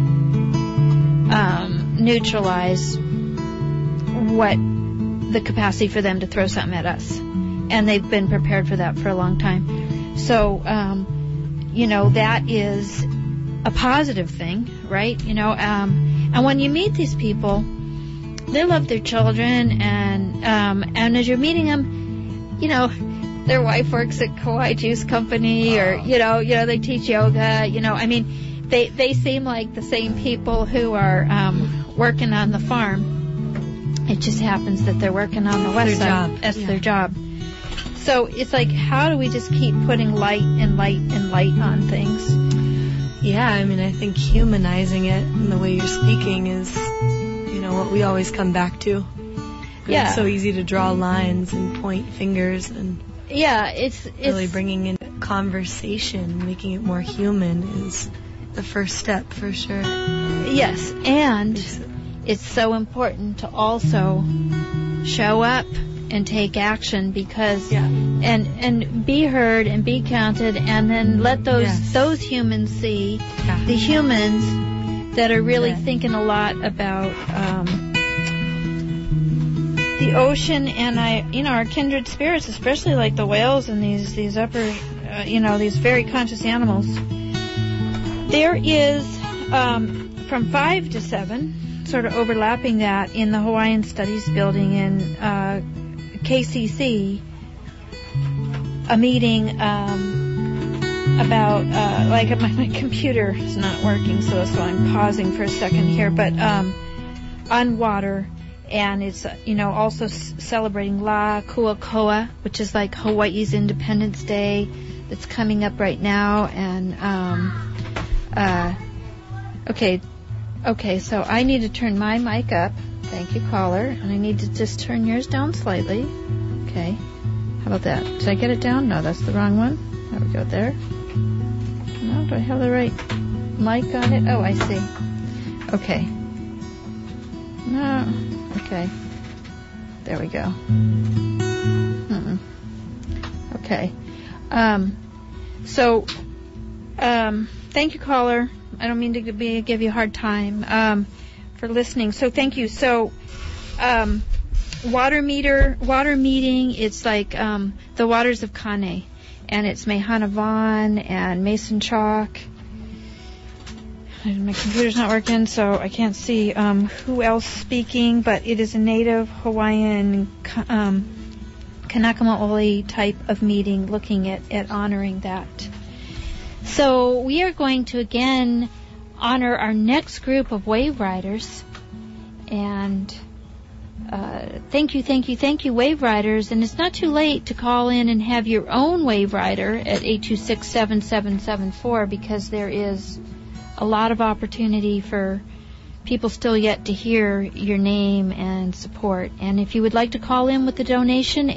neutralize what the capacity for them to throw something at us. And they've been prepared for that for a long time. So, you know, that is a positive thing, right? You know, and when you meet these people, they love their children, and as you're meeting them, you know, their wife works at Kauai Juice Company, or, you know, they teach yoga, you know, I mean, they seem like the same people who are working on the farm. It just happens that they're working on the west side. That's their job. So it's like, how do we just keep putting light and light and light on things? Yeah, I mean, I think humanizing it and the way you're speaking is, you know, what we always come back to. Yeah. It's so easy to draw lines and point fingers, and it's really bringing in conversation, making it more human is the first step for sure. Yes, and it's so important to also show up and take action, because and be heard and be counted, and then let those humans see the humans that are really thinking a lot about the ocean and our kindred spirits, especially like the whales and these upper, these very conscious animals. There is from 5 to 7, sort of overlapping that, in the Hawaiian Studies building in KCC, a meeting about my computer is not working, so I'm pausing for a second here, but on water. And it's, also celebrating La Kuakoa, which is like Hawaii's Independence Day that's coming up right now. And, okay, so I need to turn my mic up. Thank you, caller. And I need to just turn yours down slightly. Okay. How about that? Did I get it down? No, that's the wrong one. There we go, there. No, do I have the right mic on it? Oh, I see. Okay. No. Okay. There we go. Okay. Thank you, caller. I don't mean to give you a hard time for listening. So thank you. So, water meeting. It's like the waters of Kane, and it's Mehana Vaughn and Mason Chalk. My computer's not working, so I can't see who else speaking, but it is a native Hawaiian Kanaka type of meeting looking at honoring that. So we are going to again honor our next group of wave riders. And thank you, wave riders. And it's not too late to call in and have your own wave rider at 826-7774, because there is a lot of opportunity for people still yet to hear your name and support. And if you would like to call in with a donation,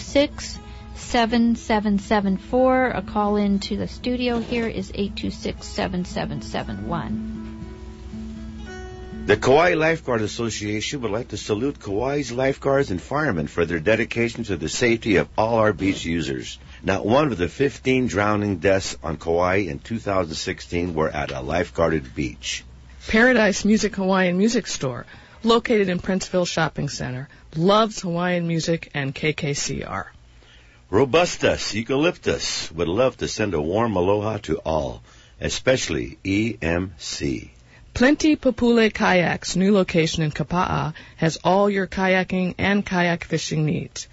826-7774. A call in to the studio here is 826-7771. The Kauai Lifeguard Association would like to salute Kauai's lifeguards and firemen for their dedication to the safety of all our beach users. Not one of the 15 drowning deaths on Kauai in 2016 were at a lifeguarded beach. Paradise Music Hawaiian Music Store, located in Princeville Shopping Center, loves Hawaiian music and KKCR. Robustus Eucalyptus would love to send a warm aloha to all, especially EMC. Plenty Papule Kayaks, new location in Kapa'a, has all your kayaking and kayak fishing needs.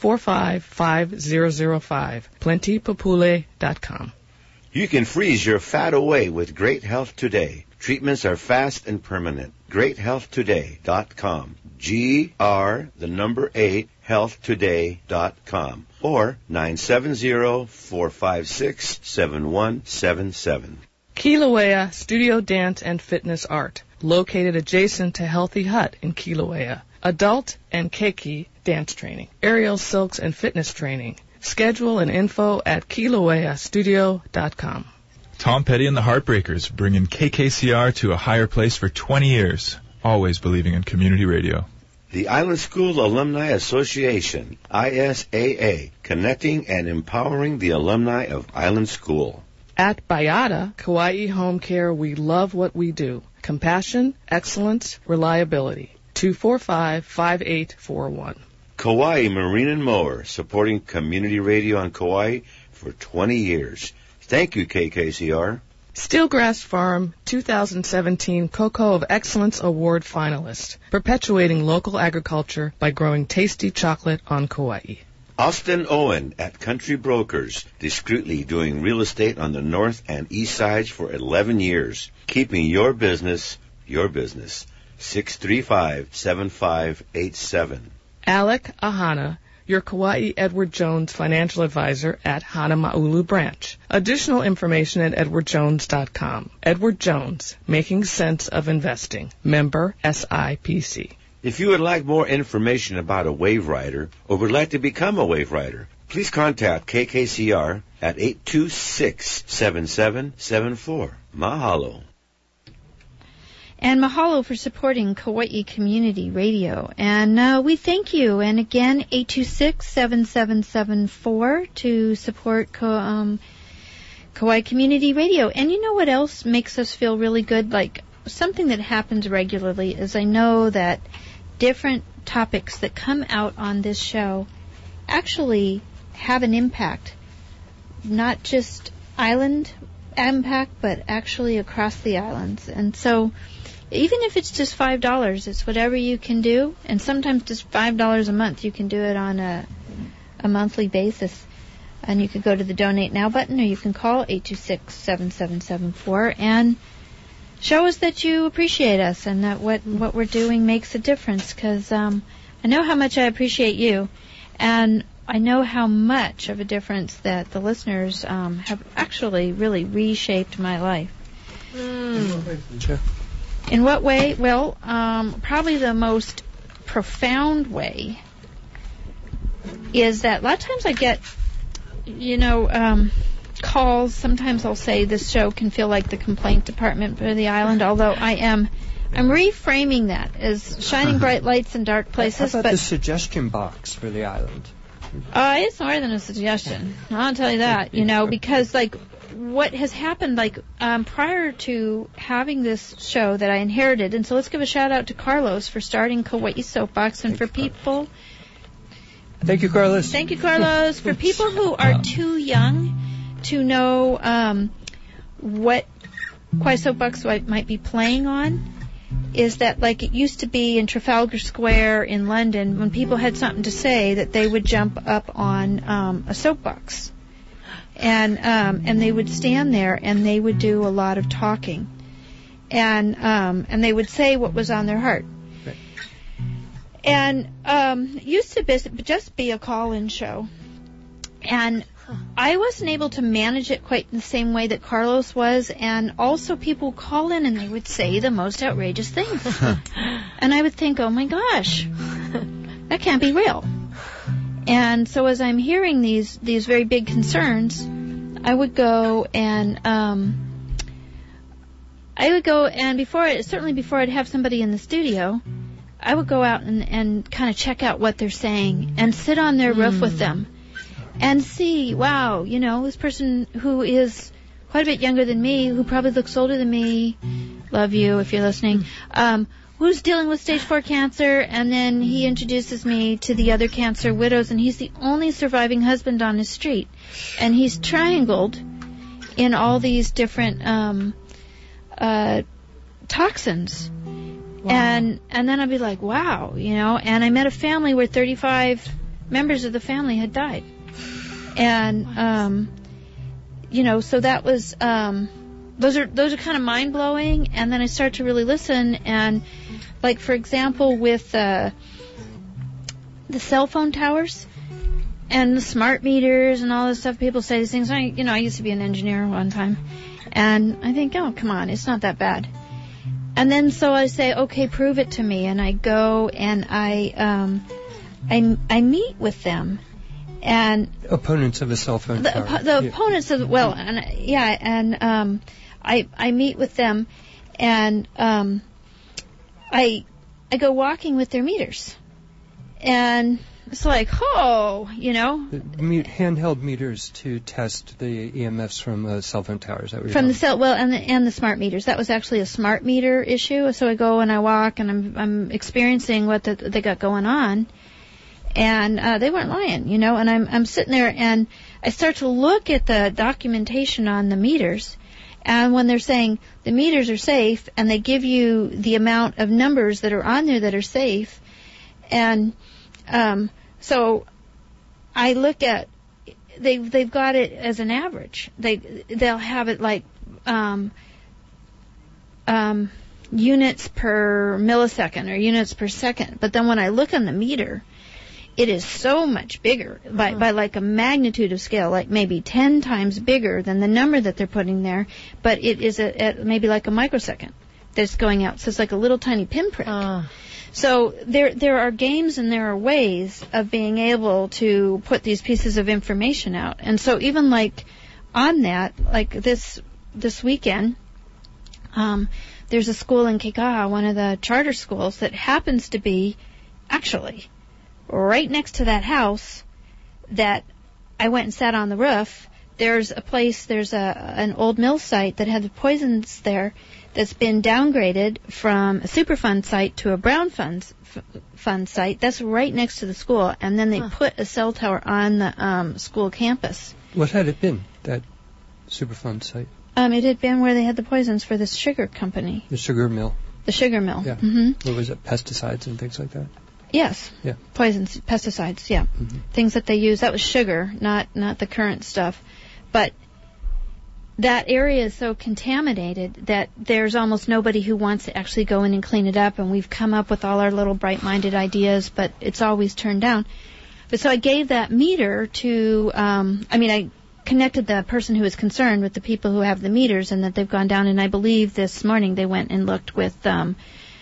245-5005. PlentyPapule.com. You can freeze your fat away with Great Health Today. Treatments are fast and permanent. GreatHealthToday.com. GR8 healthtoday.com or 970-456-7177. Kilauea Studio Dance and Fitness Art, located adjacent to Healthy Hut in Kilauea. Adult and keiki dance training, aerial silks and fitness training. Schedule and info at kilaueastudio.com. Tom Petty and the Heartbreakers, bringing KKCR to a higher place for 20 years, always believing in community radio. The Island School Alumni Association, ISAA, connecting and empowering the alumni of Island School. At Bayada Kauai Home Care, we love what we do. Compassion, excellence, reliability. 245-5841. Kauai Marine and Mower, supporting community radio on Kauai for 20 years. Thank you, KKCR. Steelgrass Farm 2017 Cocoa of Excellence Award finalist, perpetuating local agriculture by growing tasty chocolate on Kauai. Austin Owen at Country Brokers, discreetly doing real estate on the north and east sides for 11 years, keeping your business. 635-7587. Alec Ahana, your Kauai Edward Jones financial advisor at Hanamaulu branch. Additional information at edwardjones.com. Edward Jones, making sense of investing. Member SIPC. If you would like more information about a Wave Rider or would like to become a Wave Rider, please contact KKCR at 826-7774. Mahalo. And mahalo for supporting Kauai Community Radio. And we thank you. And again, 826-7774 to support Kauai Community Radio. And you know what else makes us feel really good? Like something that happens regularly is I know that different topics that come out on this show actually have an impact, not just island impact, but actually across the islands. And so even if it's just $5, it's whatever you can do, and sometimes just $5 a month, you can do it on a monthly basis. And you can go to the Donate Now button, or you can call 826-7774 and show us that you appreciate us and that what we're doing makes a difference, because I know how much I appreciate you, and I know how much of a difference that the listeners have actually really reshaped my life. In what way? Well, probably the most profound way is that a lot of times I get, calls. Sometimes I'll say this show can feel like the complaint department for the island, although I'm reframing that as shining bright lights in dark places. How about the suggestion box for the island? It's more than a suggestion. I'll tell you that, because what has happened, prior to having this show that I inherited, and so let's give a shout out to Carlos for starting Kauai Soapbox, and for people. Thank you, Carlos. Thank you, Carlos. For people who are too young to know what Kauai Soapbox might be playing on, is that like it used to be in Trafalgar Square in London, when people had something to say, that they would jump up on a soapbox, and they would stand there and they would do a lot of talking, and they would say what was on their heart. And it used to just be a call-in show. And I wasn't able to manage it quite in the same way that Carlos was. And also people would call in and they would say the most outrageous things. And I would think, oh my gosh, that can't be real. And so as I'm hearing these very big concerns, I would go and before I'd have somebody in the studio, I would go out and kind of check out what they're saying and sit on their roof with them and see, wow, this person who is quite a bit younger than me, who probably looks older than me, love you if you're listening, who's dealing with stage 4 cancer, and then he introduces me to the other cancer widows, and he's the only surviving husband on his street, and he's triangled in all these different toxins. Wow. And then I'd be like, wow, and I met a family where 35 members of the family had died. And, so that was, those are kind of mind-blowing. And then I start to really listen. And like, for example, with, the cell phone towers and the smart meters and all this stuff, people say these things. I used to be an engineer one time. And I think, oh, come on, it's not that bad. And then so I say, okay, prove it to me. And I go and I meet with them. And opponents of a cell phone tower. The opponents of, I meet with them, and I go walking with their meters. And it's like, handheld meters to test the EMFs from cell phone towers. From the cell, and the smart meters. That was actually a smart meter issue. So I go and I walk, and I'm experiencing what they got going on, and they weren't lying, And I'm sitting there, and I start to look at the documentation on the meters, and when they're saying the meters are safe, and they give you the amount of numbers that are on there that are safe, and so I look at, they've got it as an average. They'll have it like units per millisecond or units per second. But then when I look on the meter, it is so much bigger by like a magnitude of scale, like maybe 10 times bigger than the number that they're putting there. But it is at maybe like a microsecond that's going out. So it's like a little tiny pinprick. So there are games and there are ways of being able to put these pieces of information out. And so even like on that, like this weekend, there's a school in Kekaha, one of the charter schools, that happens to be actually right next to that house that I went and sat on the roof. There's a place, there's an old mill site that had the poisons there that's been downgraded from a Superfund site to a Brown Fund site. That's right next to the school, and then they put a cell tower on the school campus. What had it been, that Superfund site? It had been where they had the poisons for this sugar company. The sugar mill. The sugar mill. Yeah. Mm-hmm. What was it, pesticides and things like that? Yes. Yeah. Poisons, pesticides, yeah. Mm-hmm. Things that they use. That was sugar, not the current stuff. But that area is so contaminated that there's almost nobody who wants to actually go in and clean it up, and we've come up with all our little bright-minded ideas, but it's always turned down. But so I gave that meter to, I connected the person who was concerned with the people who have the meters, and that they've gone down, and I believe this morning they went and looked with the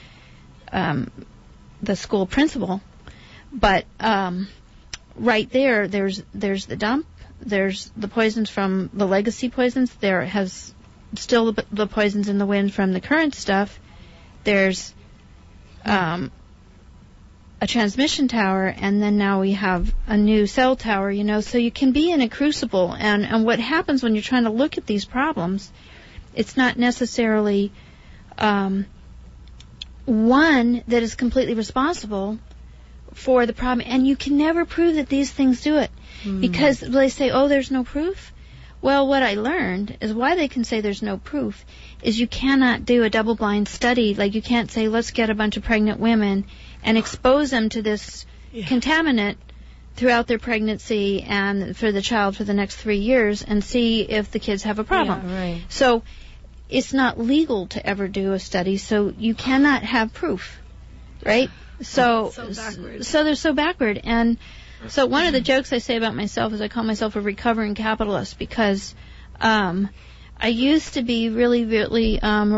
school principal. But right there's the dump. There's the poisons from the legacy poisons. There has still the poisons in the wind from the current stuff. There's a transmission tower, and then now we have a new cell tower, so you can be in a crucible. And what happens when you're trying to look at these problems, it's not necessarily one that is completely responsible for the problem, and you can never prove that these things do it. Because they say, there's no proof. Well, what I learned is why they can say there's no proof is you cannot do a double-blind study. Like, you can't say, let's get a bunch of pregnant women and expose them to this contaminant throughout their pregnancy and for the child for the next 3 years and see if the kids have a problem. Yeah, right. So it's not legal to ever do a study, so you cannot have proof, right? So they're so backward. And so one of the jokes I say about myself is I call myself a recovering capitalist, because I used to be really, really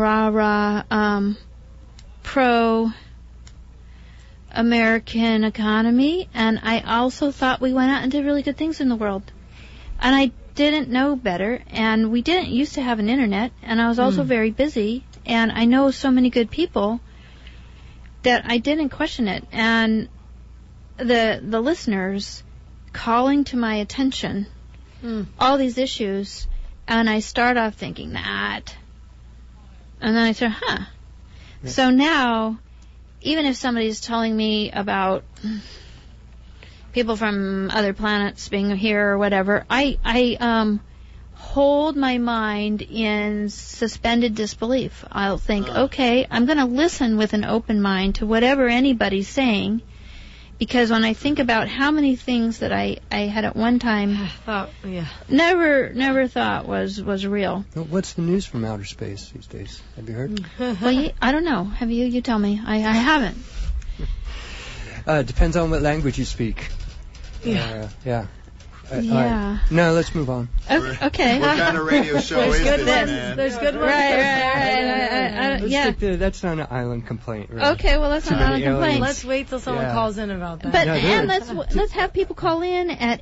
pro-American economy, and I also thought we went out and did really good things in the world. And I didn't know better, and we didn't used to have an internet, and I was also very busy, and I know so many good people that I didn't question it. And the listeners calling to my attention all these issues, and I start off thinking that, and then I say, Yeah. So now, even if somebody's telling me about people from other planets being here or whatever, I hold my mind in suspended disbelief. I'll think, okay, I'm going to listen with an open mind to whatever anybody's saying, because when I think about how many things that I had at one time never thought was real. What's the news from outer space these days? Have you heard? Well, I don't know. Have you? You tell me. I haven't. Depends on what language you speak. Yeah. No, let's move on. Okay. What kind of radio show is this, man? There's good ones. Right. That's not an island complaint, right? Okay, well, that's not an island complaint. Let's wait till someone calls in about that. But let's have people call in at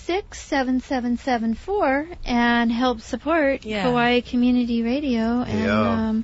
826-7774 and help support Kauai Community Radio. And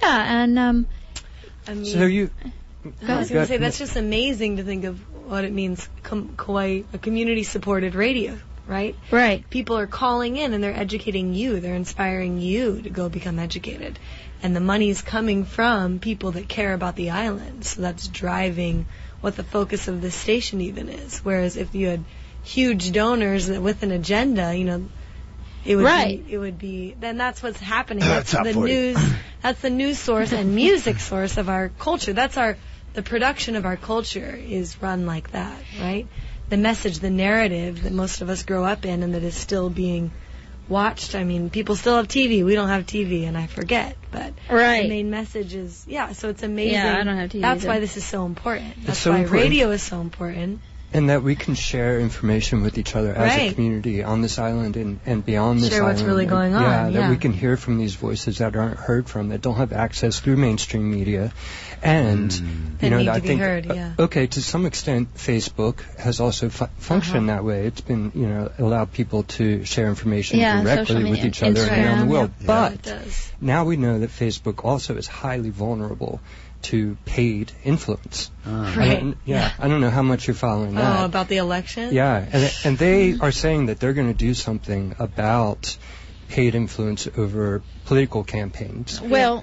so you. I was going to say, that's just amazing to think of what it means, Kauai, a community-supported radio, right? Right. People are calling in and they're educating you. They're inspiring you to go become educated. And the money's coming from people that care about the island. So that's driving what the focus of this station even is. Whereas if you had huge donors with an agenda, it would be, then that's what's happening. That's the news. That's the news source and music source of our culture. The production of our culture is run like that, right? The message, the narrative that most of us grow up in and that is still being watched. I mean, people still have TV. We don't have TV, and I forget. But the main message is, so it's amazing. Yeah, I don't have TV That's either. why this is so important. That's so why important. radio is so important. And that we can share information with each other as a community on this island and beyond this island. Share what's really going on. That we can hear from these voices that aren't heard from, that don't have access through mainstream media. And, I think, to some extent, Facebook has also functioned that way. It's been, allowed people to share information directly with each other around the world. But now we know that Facebook also is highly vulnerable to paid influence. Right. I don't know how much you're following that. Oh, about the election? Yeah, and they are saying that they're going to do something about paid influence over political campaigns. Well,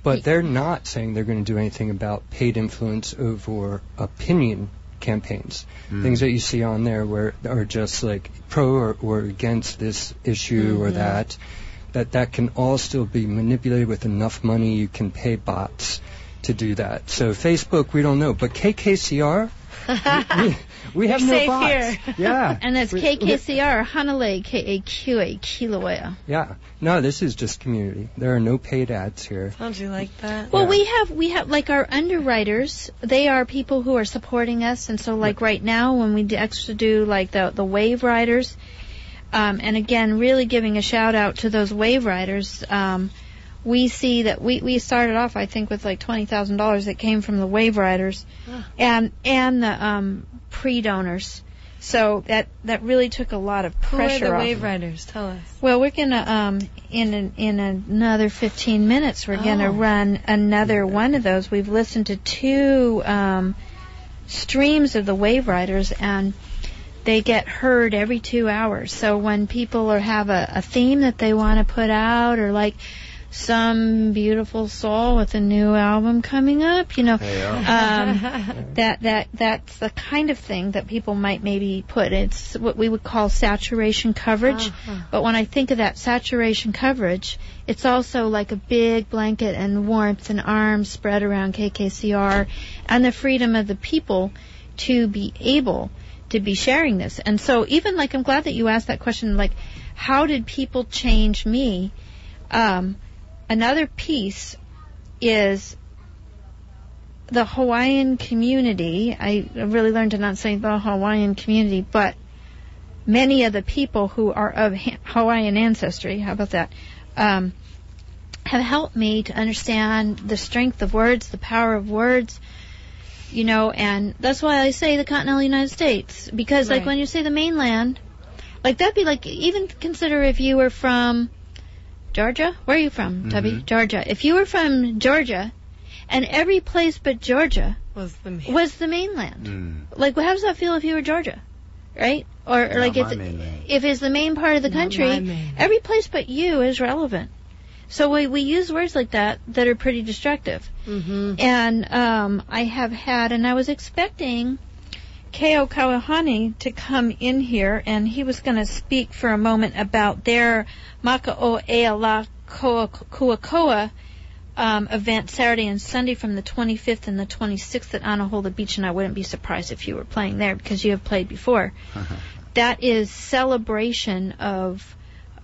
But they're not saying they're going to do anything about paid influence over opinion campaigns. Things that you see on there where are just like pro or against this issue or that can all still be manipulated with enough money. You can pay bots to do that. So Facebook, we don't know. But KKCR, we have no bots. Here. Yeah. And that's KKCR, Hanalei, KAQA, Kilauea. Yeah. No, this is just community. There are no paid ads here. Don't you like that? Well, we have like our underwriters. They are people who are supporting us. And so like right now when we actually do like the wave riders, and again, really giving a shout out to those wave riders, we see that we started off, I think, with like $20,000 that came from the wave riders and the pre-donors. So that really took a lot of pressure off. Who are the wave riders? Tell us. Well, we're gonna in another 15 minutes we're gonna run another one of those. We've listened to 2 streams of the wave riders, and they get heard every 2 hours. So when people have a theme that they want to put out, or like some beautiful soul with a new album coming up, that's the kind of thing that people might maybe put. It's what we would call saturation coverage. But when I think of that saturation coverage, it's also like a big blanket and warmth and arms spread around KKCR and the freedom of the people to be able to be sharing this. And so even like, I'm glad that you asked that question, like, how did people change me? Another piece is the Hawaiian community. I really learned to not say the Hawaiian community, but many of the people who are of Hawaiian ancestry, how about that, have helped me to understand the strength of words, the power of words, and that's why I say the continental United States, because like when you say the mainland, like that'd be like, even consider if you were from Georgia? Where are you from, Tubby? Georgia. If you were from Georgia, and every place but Georgia was the mainland. Like, how does that feel if you were Georgia, right? Or like if it's the main part of the country, every place but you is relevant. So we use words like that are pretty destructive. And I have had, and I was expecting Keo Kauahani to come in here, and he was going to speak for a moment about their Maka'o'eala Kuakoa event Saturday and Sunday from the 25th and the 26th at Anahola Beach, and I wouldn't be surprised if you were playing there because you have played before. That is celebration of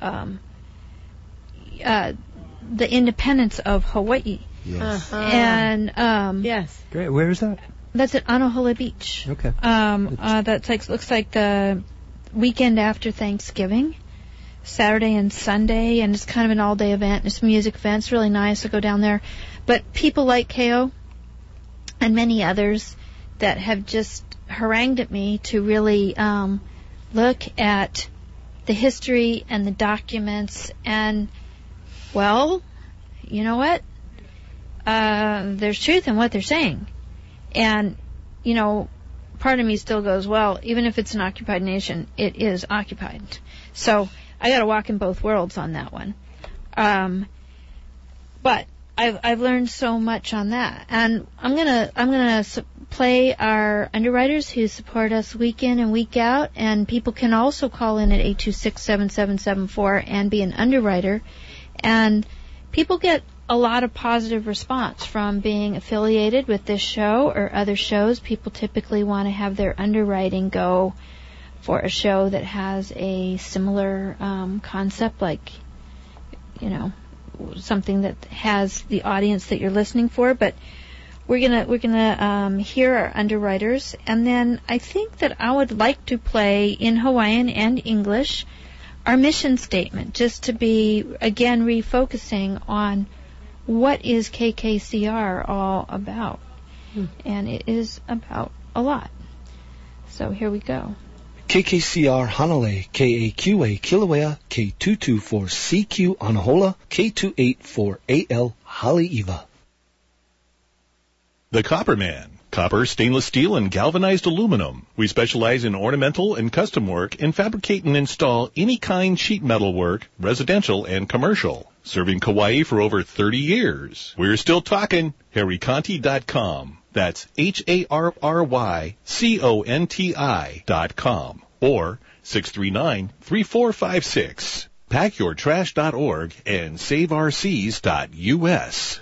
the independence of Hawaii. Yes. And yes. Great. Where is that? That's at Anahola Beach. Okay. That's like, looks like the weekend after Thanksgiving, Saturday and Sunday, and it's kind of an all-day event. It's a music event. It's really nice to go down there. But people like Keo and many others that have just harangued at me to really look at the history and the documents, and, well, you know what? There's truth in what they're saying. And, part of me still goes, well, even if it's an occupied nation, it is occupied. So I got to walk in both worlds on that one. But I've learned so much on that, and I'm gonna play our underwriters who support us week in and week out, and people can also call in at 826-7774 and be an underwriter, and people get a lot of positive response from being affiliated with this show or other shows. People typically want to have their underwriting go for a show that has a similar concept, like, something that has the audience that you're listening for. But we're gonna hear our underwriters, and then I think that I would like to play in Hawaiian and English our mission statement, just to be again refocusing on what is KKCR all about? And it is about a lot. So here we go. KKCR Hanalei, KAQA Kilauea, K224CQ Anahola, K284AL Haleiwa. The Copper Man. Copper, stainless steel, and galvanized aluminum. We specialize in ornamental and custom work and fabricate and install any kind sheet metal work, residential and commercial. Serving Kauai for over 30 years. We're still talking. HarryConti.com. That's HarryConti.com. Or 639-3456. PackYourTrash.org and SaveOurSeas.us.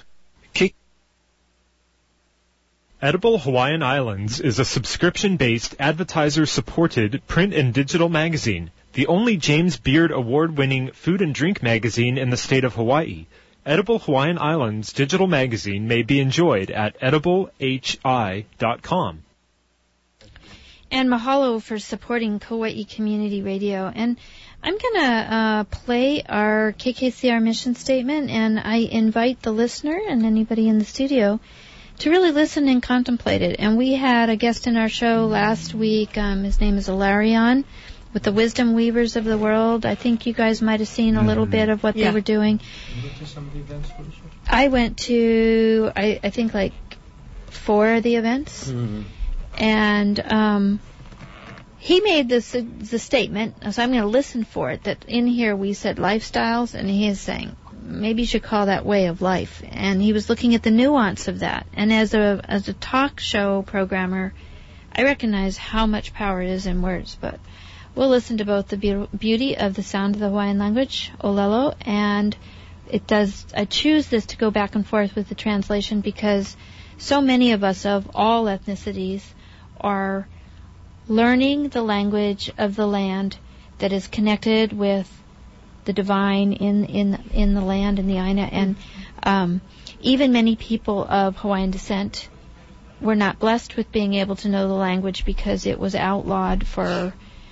Edible Hawaiian Islands is a subscription-based, advertiser-supported print and digital magazine, the only James Beard Award-winning food and drink magazine in the state of Hawaii. Edible Hawaiian Islands digital magazine may be enjoyed at ediblehi.com. And mahalo for supporting Kauai Community Radio. And I'm going to play our KKCR mission statement, and I invite the listener and anybody in the studio to really listen and contemplate it. And we had a guest in our show last week. His name is Ilarion with the Wisdom Weavers of the World. I think you guys might have seen a little bit of what they were doing. You went to some of the events, Felicia? I went to, I think, like 4 of the events. Mm-hmm. And he made the statement, so I'm going to listen for it, that in here we said lifestyles, and he is saying, maybe you should call that way of life. And he was looking at the nuance of that. And as a talk show programmer, I recognize how much power is in words. But we'll listen to both the beauty of the sound of the Hawaiian language, Olelo, and I choose this to go back and forth with the translation because so many of us of all ethnicities are learning the language of the land that is connected with the divine in the land, in the Aina, and even many people of Hawaiian descent were not blessed with being able to know the language because it was outlawed for,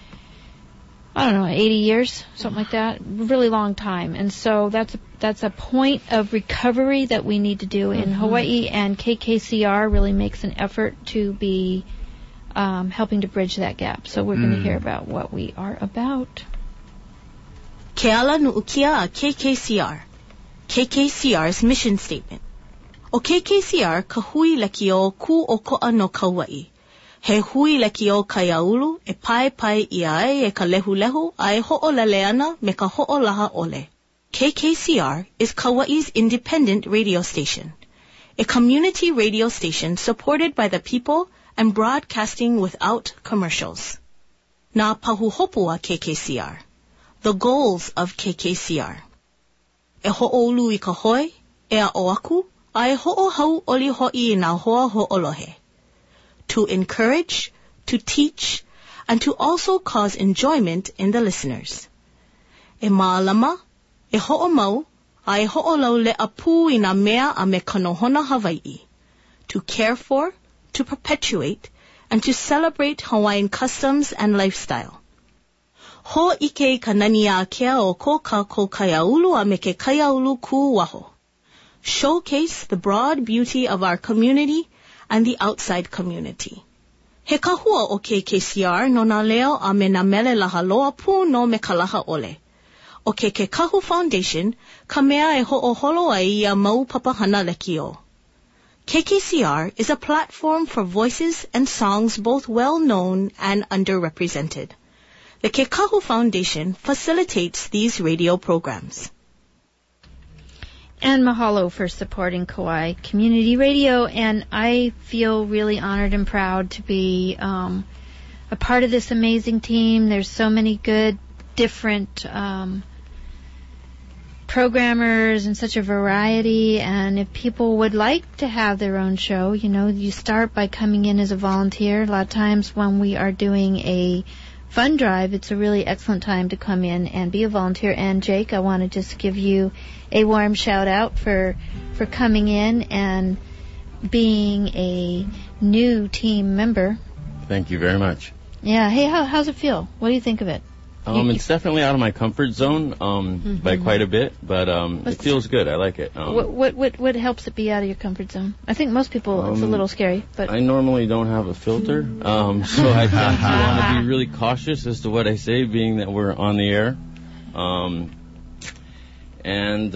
80 years, something like that, really long time. And so that's a point of recovery that we need to do in Hawaii, and KKCR really makes an effort to be helping to bridge that gap. So we're going to hear about what we are about. Ke ala nu'ukia a KKCR. KKCR's mission statement. O KKCR ka hui leki o ku o ko'a no Kauai. He hui leki o Kaiaulu e pai I ai e ka lehu a e ho'olele ana me ka ho'olaha ole. KKCR is Kauai's independent radio station. A community radio station supported by the people and broadcasting without commercials. Na pahuhopua KKCR. The goals of KKCR. E ho'olu I ka hoi, e a oaku, a e ho'ohau oli ho'i na hoa ho'olohe. To encourage, to teach, and to also cause enjoyment in the listeners. E ma'alama, e ho'omau, a e ho'olau le apu I na mea a me kanohona Hawaii. To care for, to perpetuate, and to celebrate Hawaiian customs and lifestyle. Ho ike ka nania kea o ko ka ko Kaiaulu a me ke Kaiaulu ku waho. Showcase the broad beauty of our community and the outside community. He kahua o KKCR no na leo a me na mele laha loa pu no me kalaha ole. O ke Kahu Foundation ka mea e ho'oholo ai ia mau papahana leki o. KKCR is a platform for voices and songs both well-known and underrepresented. The Kahu Foundation facilitates these radio programs. And mahalo for supporting Kauai Community Radio, and I feel really honored and proud to be a part of this amazing team. There's so many good, different programmers and such a variety, and if people would like to have their own show, you start by coming in as a volunteer. A lot of times when we are doing a fund drive, it's a really excellent time to come in and be a volunteer. And Jake, I want to just give you a warm shout out for coming in and being a new team member. Thank you very much. Yeah. Hey, how's it feel? What do you think of it? It's definitely out of my comfort zone by quite a bit, but it feels good. I like it. What helps it be out of your comfort zone? I think most people it's a little scary, but I normally don't have a filter, so I tend to want to be really cautious as to what I say, being that we're on the air, and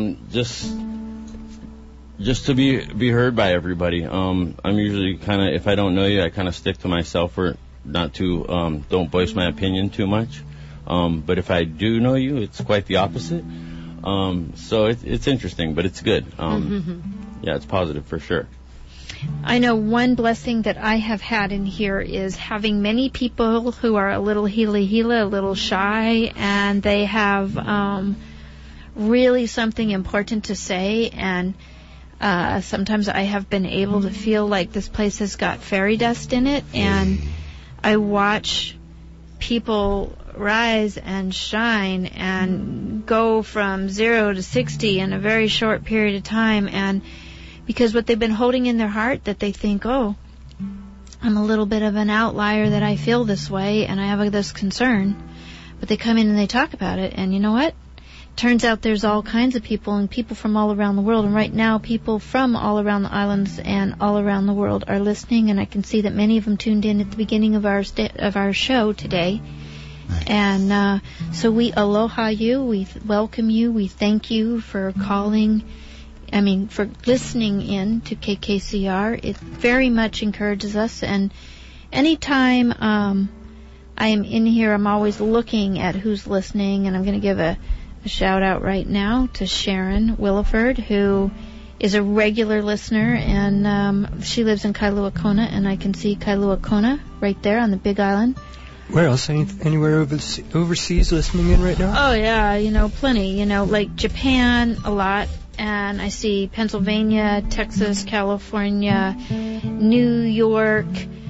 just to be heard by everybody. I'm usually kind of, if I don't know you, I kind of stick to myself or not to don't voice my opinion too much. But if I do know you, it's quite the opposite. So it's interesting, but it's good. Yeah, it's positive for sure. I know one blessing that I have had in here is having many people who are a little hila, a little shy, and they have really something important to say, and sometimes I have been able to feel like this place has got fairy dust in it, and I watch people rise and shine and go from 0 to 60 in a very short period of time, and because what they've been holding in their heart, that they think, oh, I'm a little bit of an outlier, that I feel this way and I have this concern, but they come in and they talk about it, and you know what? Turns out there's all kinds of people, and people from all around the world, and right now people from all around the islands and all around the world are listening, and I can see that many of them tuned in at the beginning of our show today. And so we aloha you, we welcome you, we thank you for for listening in to KKCR. It very much encourages us, and anytime I am in here, I'm always looking at who's listening, and I'm going to give a shout out right now to Sharon Williford, who is a regular listener, and she lives in Kailua Kona, and I can see Kailua Kona right there on the Big Island. Where else? Anywhere overseas listening in right now? Oh, yeah, plenty. Like Japan a lot. And I see Pennsylvania, Texas, California, New York,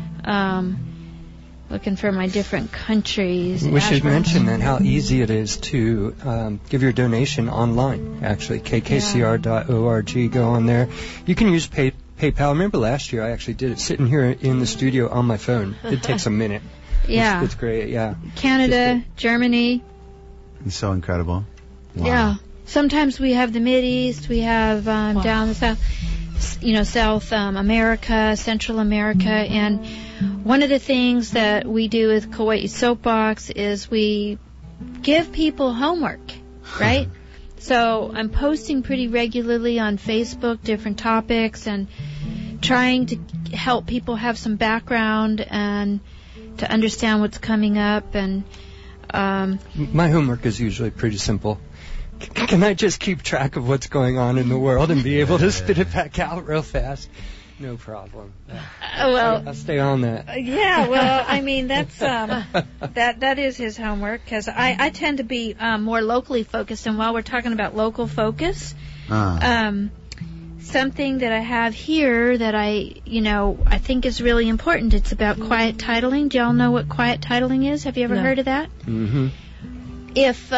looking for my different countries. We should mention then how easy it is to give your donation online, actually. kkcr.org, go on there. You can use PayPal. Remember last year I actually did it sitting here in the studio on my phone. It takes a minute. Yeah. It's great, yeah. Canada, Germany. It's so incredible. Wow. Yeah. Sometimes we have the Mideast, we have down the South, South America, Central America, and one of the things that we do with Kauai Soapbox is we give people homework, right? So I'm posting pretty regularly on Facebook different topics and trying to help people have some background and to understand what's coming up. And my homework is usually pretty simple. Can I just keep track of what's going on in the world and be able to spit it back out real fast? No problem. I'll stay on that. Yeah, well, I mean, that's that is his homework, because I tend to be more locally focused. And while we're talking about local focus, something that I have here that I think is really important. It's about quiet titling. Do y'all know what quiet titling is? Have you ever heard of that? Mm-hmm. If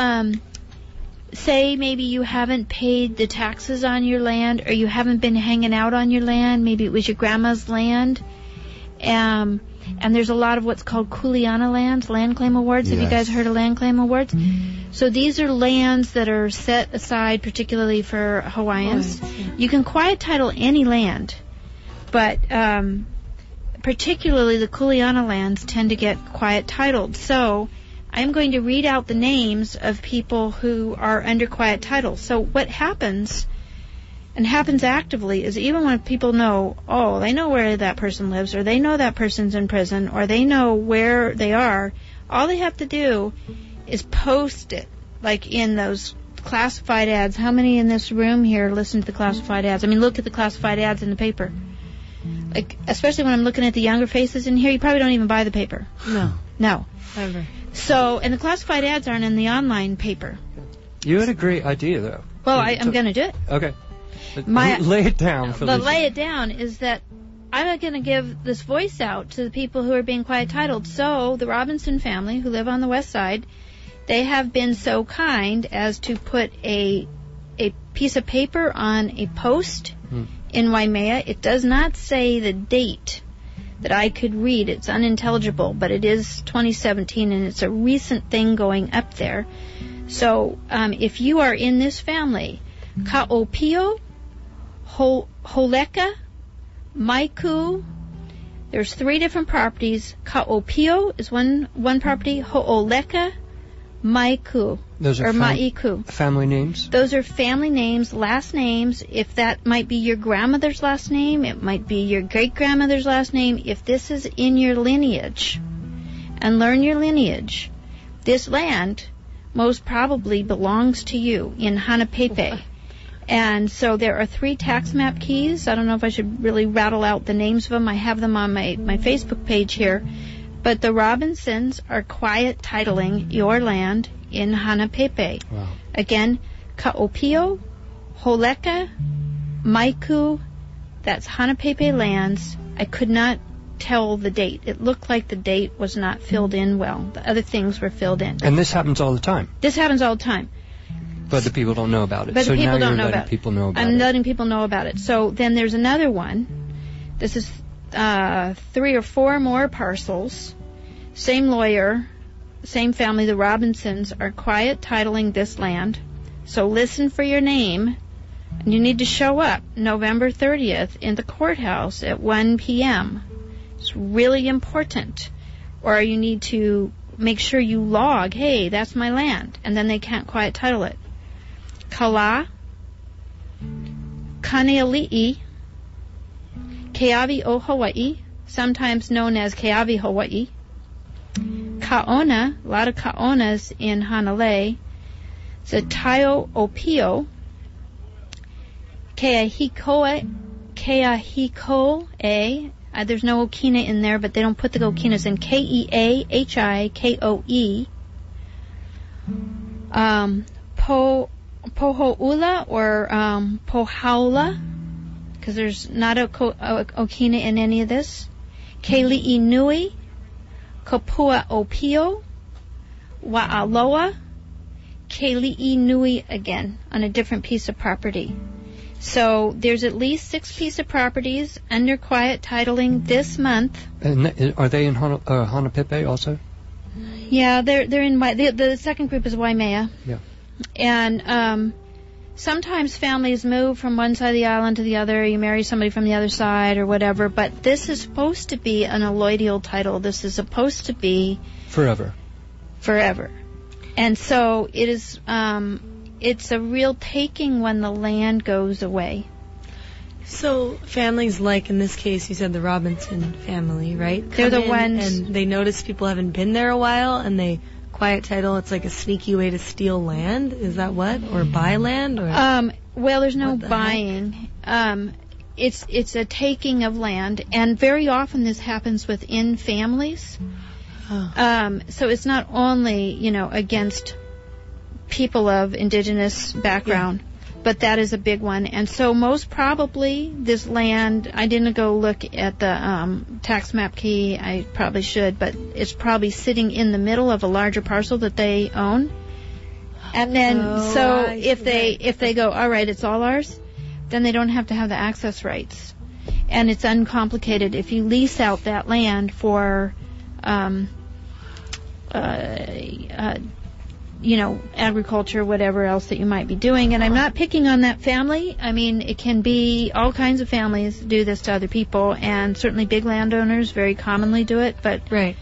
say maybe you haven't paid the taxes on your land, or you haven't been hanging out on your land, maybe it was your grandma's land, and there's a lot of what's called kuleana lands, land claim awards. Yes. Have you guys heard of land claim awards? So these are lands that are set aside particularly for Hawaiians. You can quiet title any land, but particularly the kuleana lands tend to get quiet titled. So I'm going to read out the names of people who are under quiet title. So what happens, and happens actively, is even when people know, they know where that person lives, or they know that person's in prison, or they know where they are, all they have to do is post it, like in those classified ads. How many in this room here listen to the classified ads? I mean, look at the classified ads in the paper. Like, especially when I'm looking at the younger faces in here, you probably don't even buy the paper. No. Ever. So, and the classified ads aren't in the online paper. You had a great idea, though. Well, I'm going to do it. Okay. Lay it down, Felicia. The lay it down is that I'm going to give this voice out to the people who are being quiet titled. So, the Robinson family, who live on the west side, they have been so kind as to put a piece of paper on a post in Waimea. It does not say the date that I could read. It's unintelligible, but it is 2017, and it's a recent thing going up there. So if you are in this family, Ka'opio, Holeka, Maiku, there's 3 different properties. Ka'opio is one property. Ho'oleka, Maiku, those are Maiku. Family names? Those are family names, last names. If that might be your grandmother's last name, it might be your great-grandmother's last name. If this is in your lineage, and learn your lineage, this land most probably belongs to you in Hanapepe. And so there are 3 tax map keys. I don't know if I should really rattle out the names of them. I have them on my Facebook page here. But the Robinsons are quiet titling your land in Hanapepe. Wow. Again, Ka'opio, Holeka, Maiku, that's Hanapepe lands. I could not tell the date. It looked like the date was not filled in well. The other things were filled in. And this happens all the time? This happens all the time. But the people don't know about it. But so the people now don't you're know letting about people know about I'm it. letting people know about it. So then there's another one. This is 3 or 4 more parcels. Same lawyer, same family. The Robinsons are quiet titling this land. So listen for your name. And you need to show up November 30th in the courthouse at 1 p.m. It's really important. Or you need to make sure you log, hey, that's my land. And then they can't quiet title it. Kala, Kaneali'i, Keawe o Hawaii, sometimes known as Keawe Hawaii. Kaona, a lot of Kaonas in Hanalei. Zataio Opio, Keahikoe, there's no Okina in there, but they don't put the Okinas in. Keahikoe. Poho'ula or Pohaula, because there's not a Okina in any of this. Keli'i Nui, Kopua Opio, Wa'aloa, Keli'i Nui again on a different piece of property. So there's at least 6 pieces of properties under quiet titling this month. And are they in Hanapepe also? Yeah, they're in the second group is Waimea. Yeah. And sometimes families move from one side of the island to the other. You marry somebody from the other side or whatever. But this is supposed to be an alloidial title. This is supposed to be forever. And so it is. It's a real taking when the land goes away. So families like, in this case, you said the Robinson family, right? They're the ones. And they notice people haven't been there a while, and they quiet title. It's like a sneaky way to steal land. Is that what? Or buy land? Or well, there's no buying. It's a taking of land, and very often this happens within families. So it's not only against people of indigenous background, but that is a big one. And so most probably this land, I didn't go look at the tax map key, I probably should, but it's probably sitting in the middle of a larger parcel that they own. And then if they go, all right, it's all ours, then they don't have to have the access rights. And it's uncomplicated. If you lease out that land for agriculture, whatever else that you might be doing. And I'm not picking on that family. I mean, it can be all kinds of families do this to other people, and certainly big landowners very commonly do it. But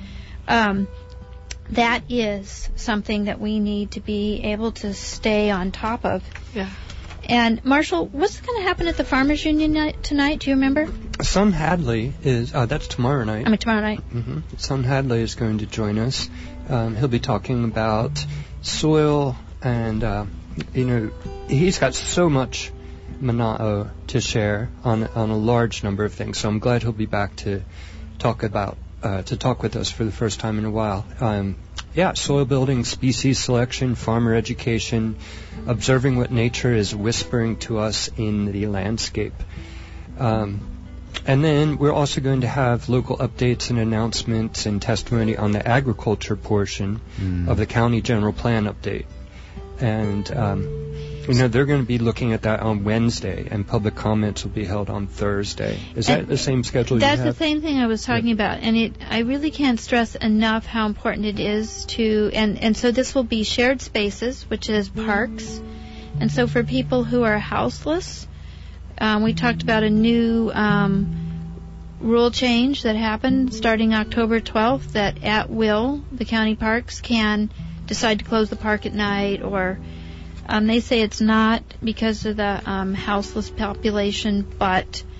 that is something that we need to be able to stay on top of. Yeah. And Marshall, what's going to happen at the Farmers Union tonight? Do you remember? Son Hadley is. That's tomorrow night. Tomorrow night. Mm-hmm. Son Hadley is going to join us. He'll be talking about soil, and he's got so much mana'o to share on a large number of things. So I'm glad he'll be back to talk with us for the first time in a while. Soil building, species selection, farmer education, observing what nature is whispering to us in the landscape. And then we're also going to have local updates and announcements and testimony on the agriculture portion of the county general plan update. And, they're going to be looking at that on Wednesday, and public comments will be held on Thursday. Is that the same schedule you have? That's the same thing I was talking about. And I really can't stress enough how important it is to, and so this will be shared spaces, which is parks. And so for people who are houseless, we talked about a new rule change that happened starting October 12th, that at will the county parks can decide to close the park at night, or they say it's not because of the houseless population, but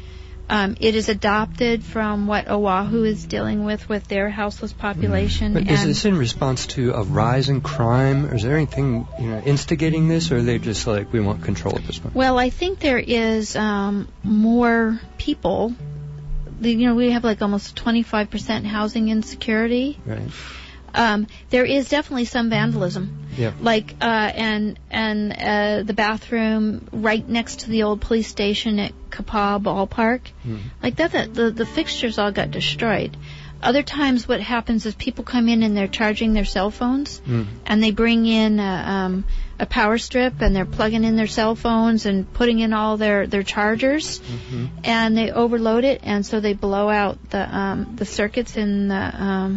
It is adopted from what Oahu is dealing with their houseless population. But is this in response to a rise in crime? Or is there anything instigating this, or are they just like, we want control at this point? Well, I think there is more people. We have like almost 25% housing insecurity. Right. There is definitely some vandalism. Yeah. Like the bathroom right next to the old police station at Kapaa Ballpark. Like that the fixtures all got destroyed. Other times what happens is people come in and they're charging their cell phones, and they bring in a power strip and they're plugging in their cell phones and putting in all their chargers, and they overload it, and so they blow out the circuits in the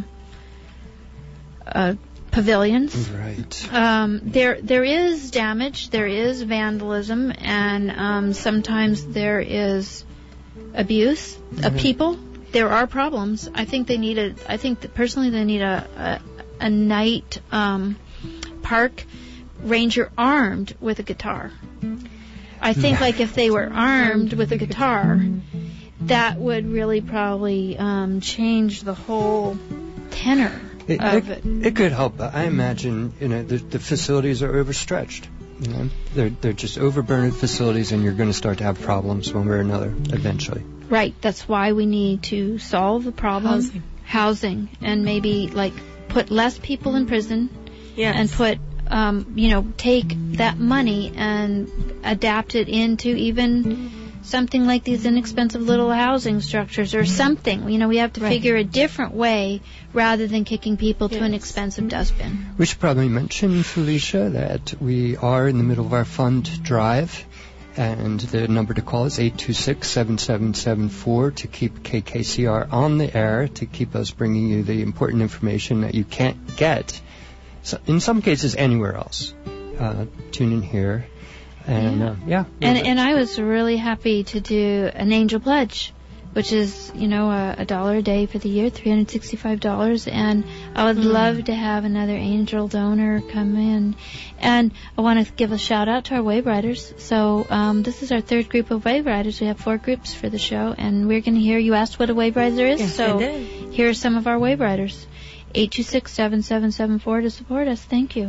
pavilions. Right. There is damage, there is vandalism, and sometimes there is abuse of people. There are problems. I think they need personally they need a night park ranger armed with a guitar. I think like if they were armed with a guitar, that would really probably change the whole tenor. It could help. I imagine the facilities are overstretched. They're just overburdened facilities, and you're going to start to have problems one way or another eventually. Right. That's why we need to solve the problem. Housing, and maybe like put less people in prison. Yes. And put take that money and adapt it into even something like these inexpensive little housing structures or something. We have to figure a different way rather than kicking people to an expensive dustbin. We should probably mention, Felicia, that we are in the middle of our fund drive, and the number to call is 826-7774 to keep KKCR on the air, to keep us bringing you the important information that you can't get, in some cases, anywhere else. Tune in here. And and I was really happy to do an angel pledge, which is $1 a day for the year, $365, and I would love to have another angel donor come in. And I want to give a shout out to our Wave Riders. So this is our third group of Wave Riders. We have 4 groups for the show, and we're going to hear. You asked what a Wave Rider is, yes, so I did. Here are some of our Wave Riders. 826-7774 to support us. Thank you.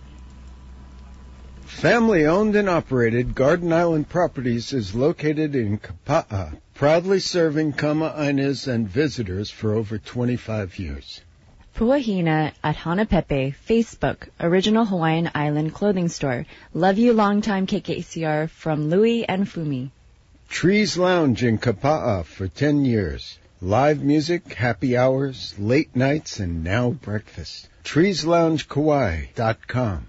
Family owned and operated, Garden Island Properties is located in Kapaa, proudly serving Kama'ainas and visitors for over 25 years. Puahina at Hanapepe, Facebook, Original Hawaiian Island Clothing Store. Love you long time KKCR from Louie and Fumi. Trees Lounge in Kapaa for 10 years. Live music, happy hours, late nights, and now breakfast. TreesLoungeKauai.com,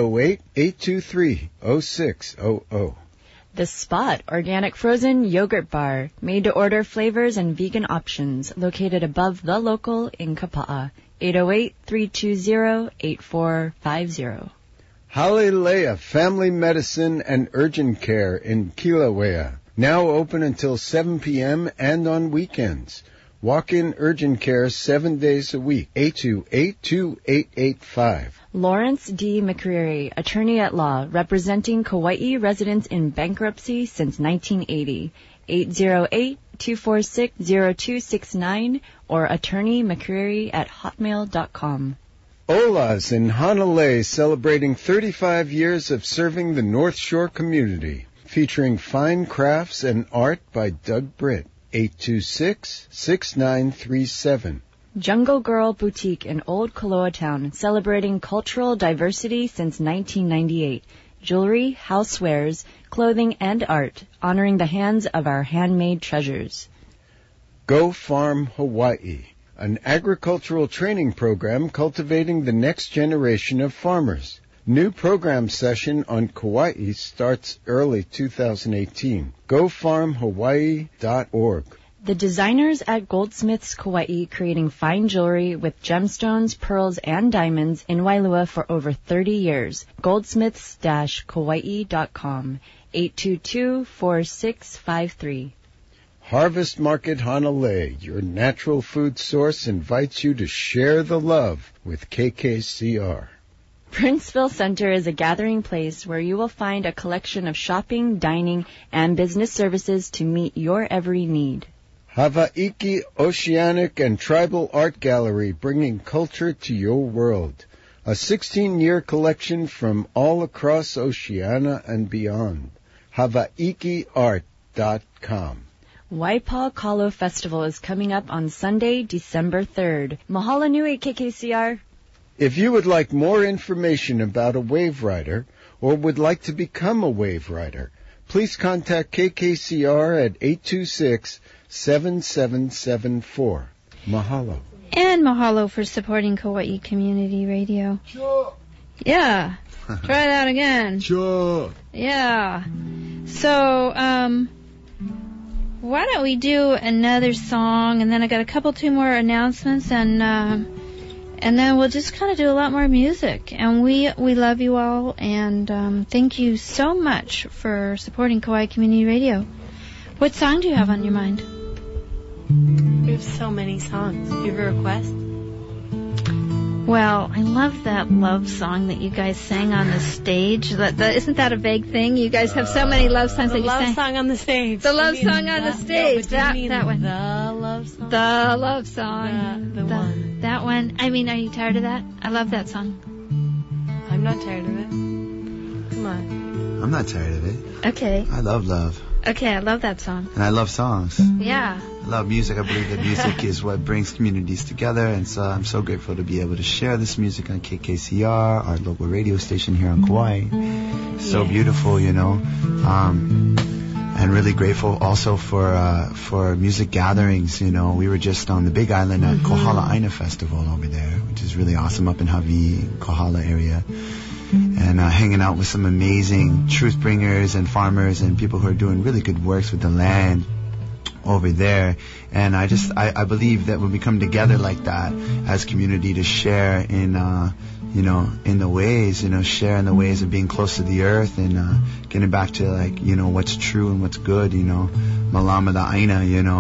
808-823-0600. The Spot, organic frozen yogurt bar, made to order flavors and vegan options, located above The Local in Kapaa, 808-320-8450. Halilea Family Medicine and Urgent Care in Kilauea, now open until 7 p.m. and on weekends. Walk-in urgent care 7 days a week, 828-2885. Lawrence D. McCreary, attorney at law, representing Kauai residents in bankruptcy since 1980. 808-246-0269 or attorneymccreary@hotmail.com. Ola's in Hanalei, celebrating 35 years of serving the North Shore community, featuring fine crafts and art by Doug Britt. 826-6937. Jungle Girl Boutique in Old Koloa Town, celebrating cultural diversity since 1998. Jewelry, housewares, clothing, and art, honoring the hands of our handmade treasures. Go Farm Hawaii, an agricultural training program cultivating the next generation of farmers. New program session on Kauai starts early 2018. GoFarmHawaii.org. The designers at Goldsmiths Kauai, creating fine jewelry with gemstones, pearls, and diamonds in Wailua for over 30 years. Goldsmiths-Kauai.com. 822-4653. Harvest Market Hanalei, your natural food source, invites you to share the love with KKCR. Princeville Center is a gathering place where you will find a collection of shopping, dining, and business services to meet your every need. Hawaiki Oceanic and Tribal Art Gallery, bringing culture to your world. A 16-year collection from all across Oceania and beyond. HawaiiArt.com. Waipaw Kalo Festival is coming up on Sunday, December 3rd. Mahalo nui, KKCR. If you would like more information about a wave rider or would like to become a wave rider, please contact KKCR at 826-7774. Mahalo. And mahalo for supporting Kauai Community Radio. Sure. Yeah. Try that again. Sure. Yeah. So, why don't we do another song, and then I got two more announcements, and then we'll just kind of do a lot more music. And we love you all, and thank you so much for supporting Kauai Community Radio. What song do you have on your mind? We have so many songs. Do you have a request? Well, I love that love song that you guys sang on the stage. Isn't that a vague thing? You guys have so many love songs that you sang. The love song on the stage. The love song on the stage. That one. The love song. The love song. The one. That one. I mean, are you tired of that? I love that song. I'm not tired of it. Come on. I'm not tired of it. Okay. I love love. Okay, I love that song. And I love songs. Yeah. I love music. I believe that music is what brings communities together, and so I'm so grateful to be able to share this music on KKCR, our local radio station here on Kauai. So beautiful, you know. And really grateful also for music gatherings. You know, we were just on the Big Island at Kohala Aina Festival over there, which is really awesome up in Hawaii, Kohala area. And hanging out with some amazing truth bringers and farmers and people who are doing really good works with the land over there. And I believe that when we come together like that as community to share in in the ways, share in the ways of being close to the earth and getting back to what's true and what's good, Malama da Aina,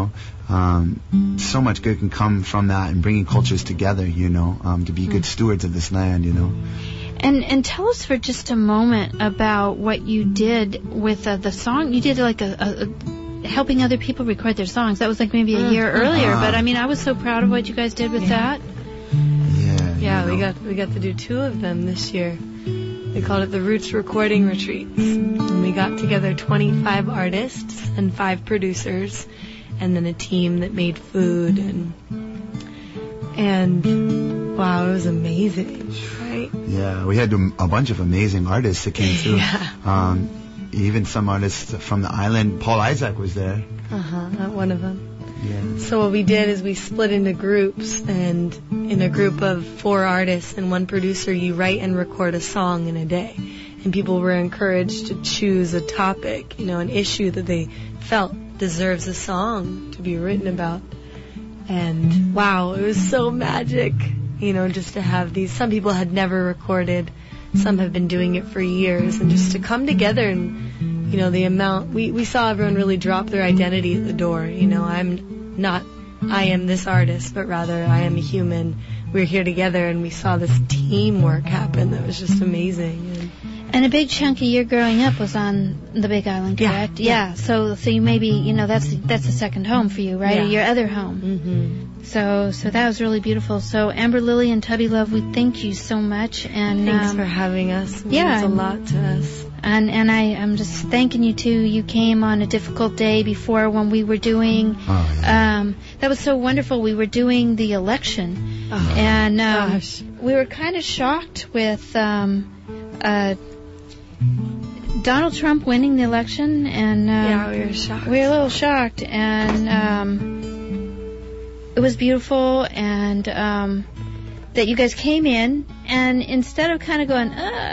so much good can come from that and bringing cultures together, to be good stewards of this land, And tell us for just a moment about what you did with the song. You did helping other people record their songs. That was maybe a year earlier, but I mean, I was so proud of what you guys did with that. Yeah, we got to do 2 of them this year. We called it the Roots Recording Retreats, and we got together 25 artists and 5 producers, and then a team that made food and wow, it was amazing, right? Yeah, we had a bunch of amazing artists that came through. Yeah. Even some artists from the island. Paul Isaac was there. Not one of them. Yeah. So what we did is we split into groups, and in a group of 4 artists and 1 producer, you write and record a song in a day. And people were encouraged to choose a topic, an issue that they felt deserves a song to be written about. And wow, it was so magic, just to have these. Some people had never recorded, some have been doing it for years, and just to come together and, the amount, we saw everyone really drop their identity at the door. I am this artist, but rather I am a human. We're here together, and we saw this teamwork happen that was just amazing. And a big chunk of your growing up was on the Big Island, correct? Yeah. So you maybe, that's a second home for you, right? Yeah. Your other home. Mm-hmm. So that was really beautiful. So Amber Lily and Tubby Love, we thank you so much. And thanks for having us. It means a lot to us. And I'm just thanking you too. You came on a difficult day before when we were doing. That was so wonderful. We were doing the election, and we were kind of shocked with Donald Trump winning the election, and we were shocked. We were a little shocked, and it was beautiful, and that you guys came in, and instead of kind of going,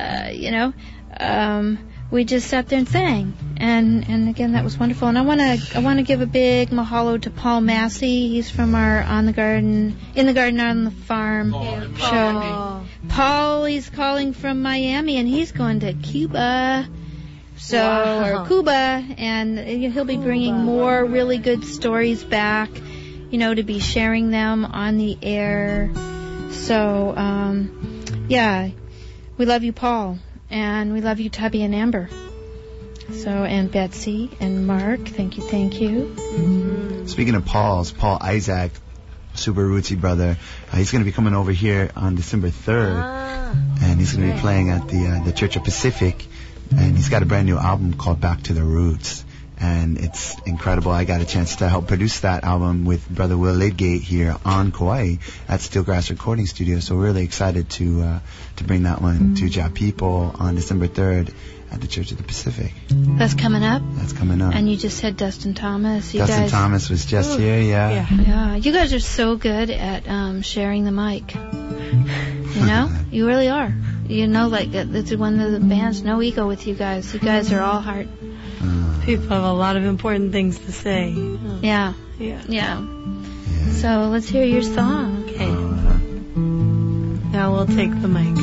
we just sat there and sang, and again, that was wonderful. And I want to give a big mahalo to Paul Massey. He's from our In the Garden on the Farm show. Paul, he's calling from Miami, and he's going to Cuba. Or Cuba, and he'll be bringing more really good stories back, to be sharing them on the air. So, We love you, Paul. And we love you, Tubby and Amber. So, and Betsy and Mark, thank you. Mm-hmm. Speaking of Paul Isaac, super rootsy brother, he's going to be coming over here on December 3rd, and he's going to be playing at the Church of Pacific, and he's got a brand new album called Back to the Roots, and it's incredible. I got a chance to help produce that album with Brother Will Lidgate here on Kauai at Steelgrass Recording Studio, so we're really excited to bring that one to Ja people on December 3rd at the Church of the Pacific. That's coming up? That's coming up. And you just said Dustin Thomas. Dustin Thomas was just here, yeah. Yeah. You guys are so good at sharing the mic. You know? You really are. You know, like, it's one of the bands, no ego with you guys. You guys are all heart. People have a lot of important things to say. Yeah. So let's hear your song. Okay. Now we'll take the mic.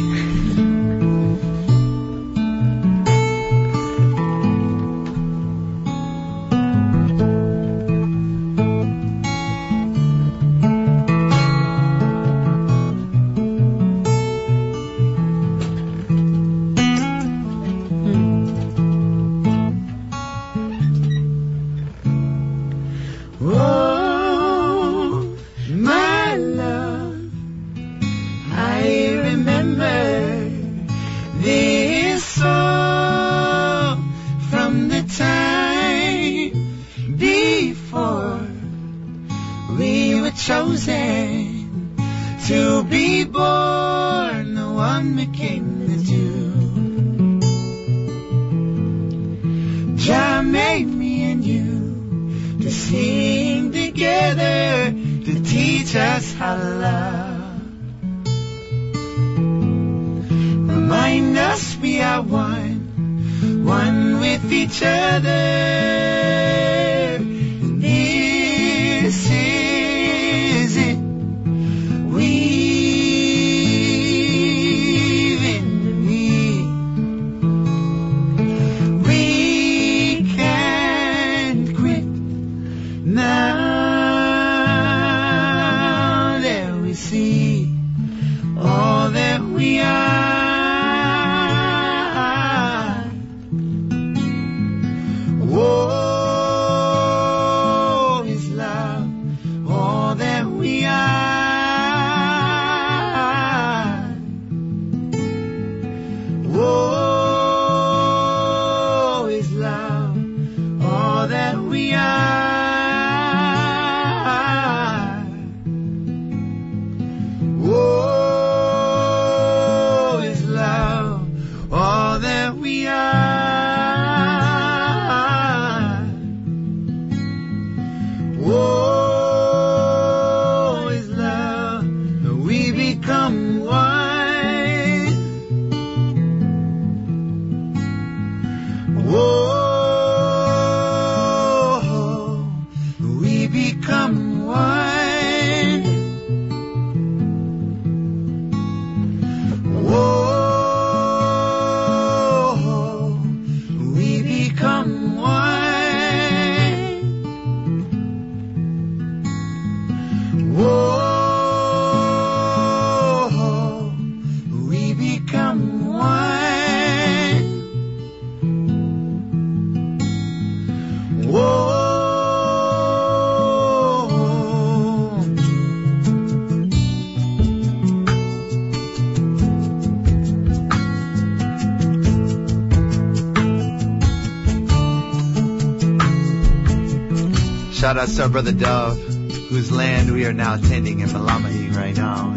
Shout out to our brother Dove, whose land we are now attending in Malamahi right now.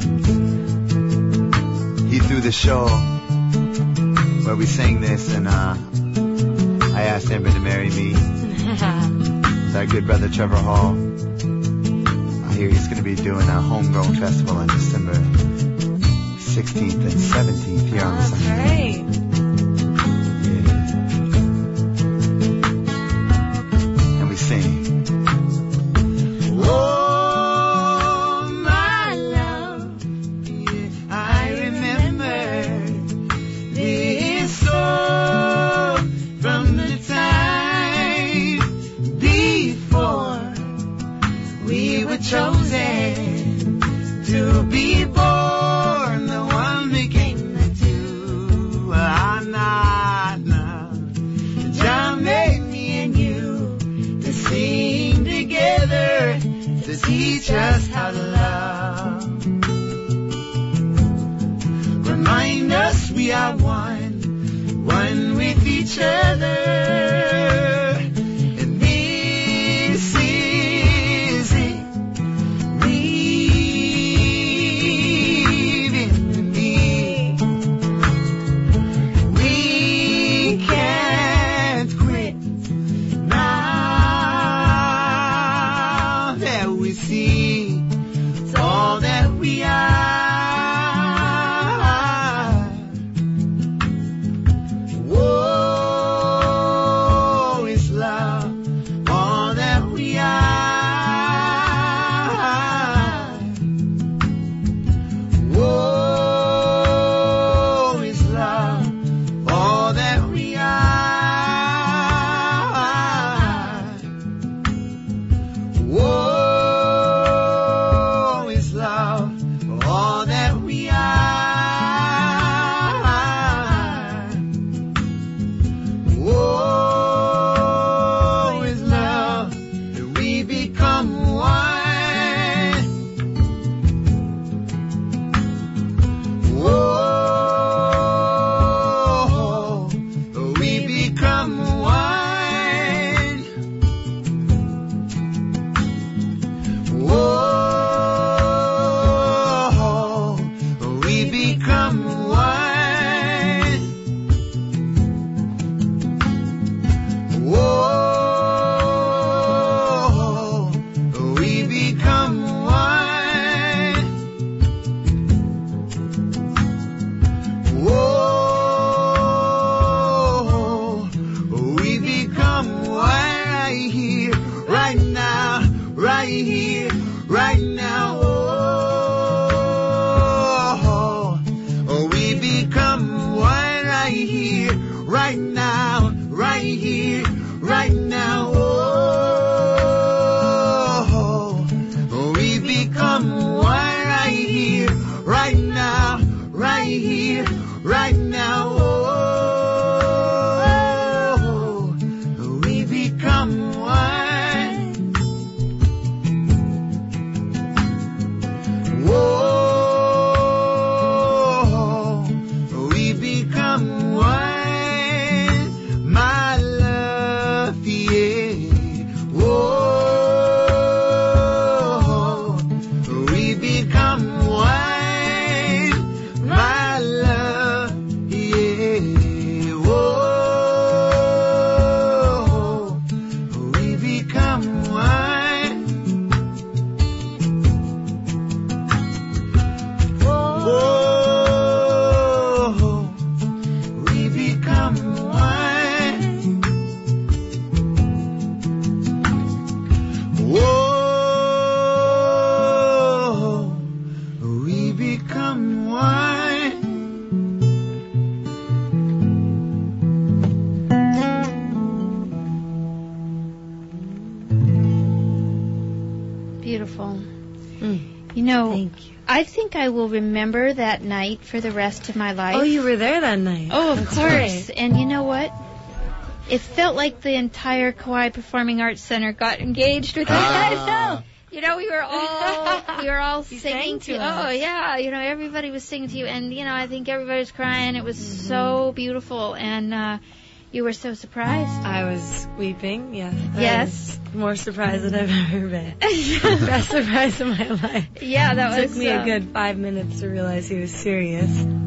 He threw the show where we sang this, and I asked Amber to marry me. With our good brother Trevor Hall. I hear he's going to be doing a homegrown festival on December 16th and 17th here on the Sunday. That's right. And we sing. Chosen to be born, the one became the two. teach us how to love. Remind us we are one with each other. I think I will remember that night for the rest of my life. Oh, you were there that night. Oh, of course. Right. And you know what? It felt like the entire Kauai Performing Arts Center got engaged with us. You know, we were all singing to us. Oh, yeah. You know, everybody was singing to you. And, you know, I think everybody was crying. It was so beautiful. And you were so surprised. I was weeping, yeah. Yes. More surprised than I've ever been. Best surprise of my life. Yeah, that was... It took me a good 5 minutes to realize he was serious.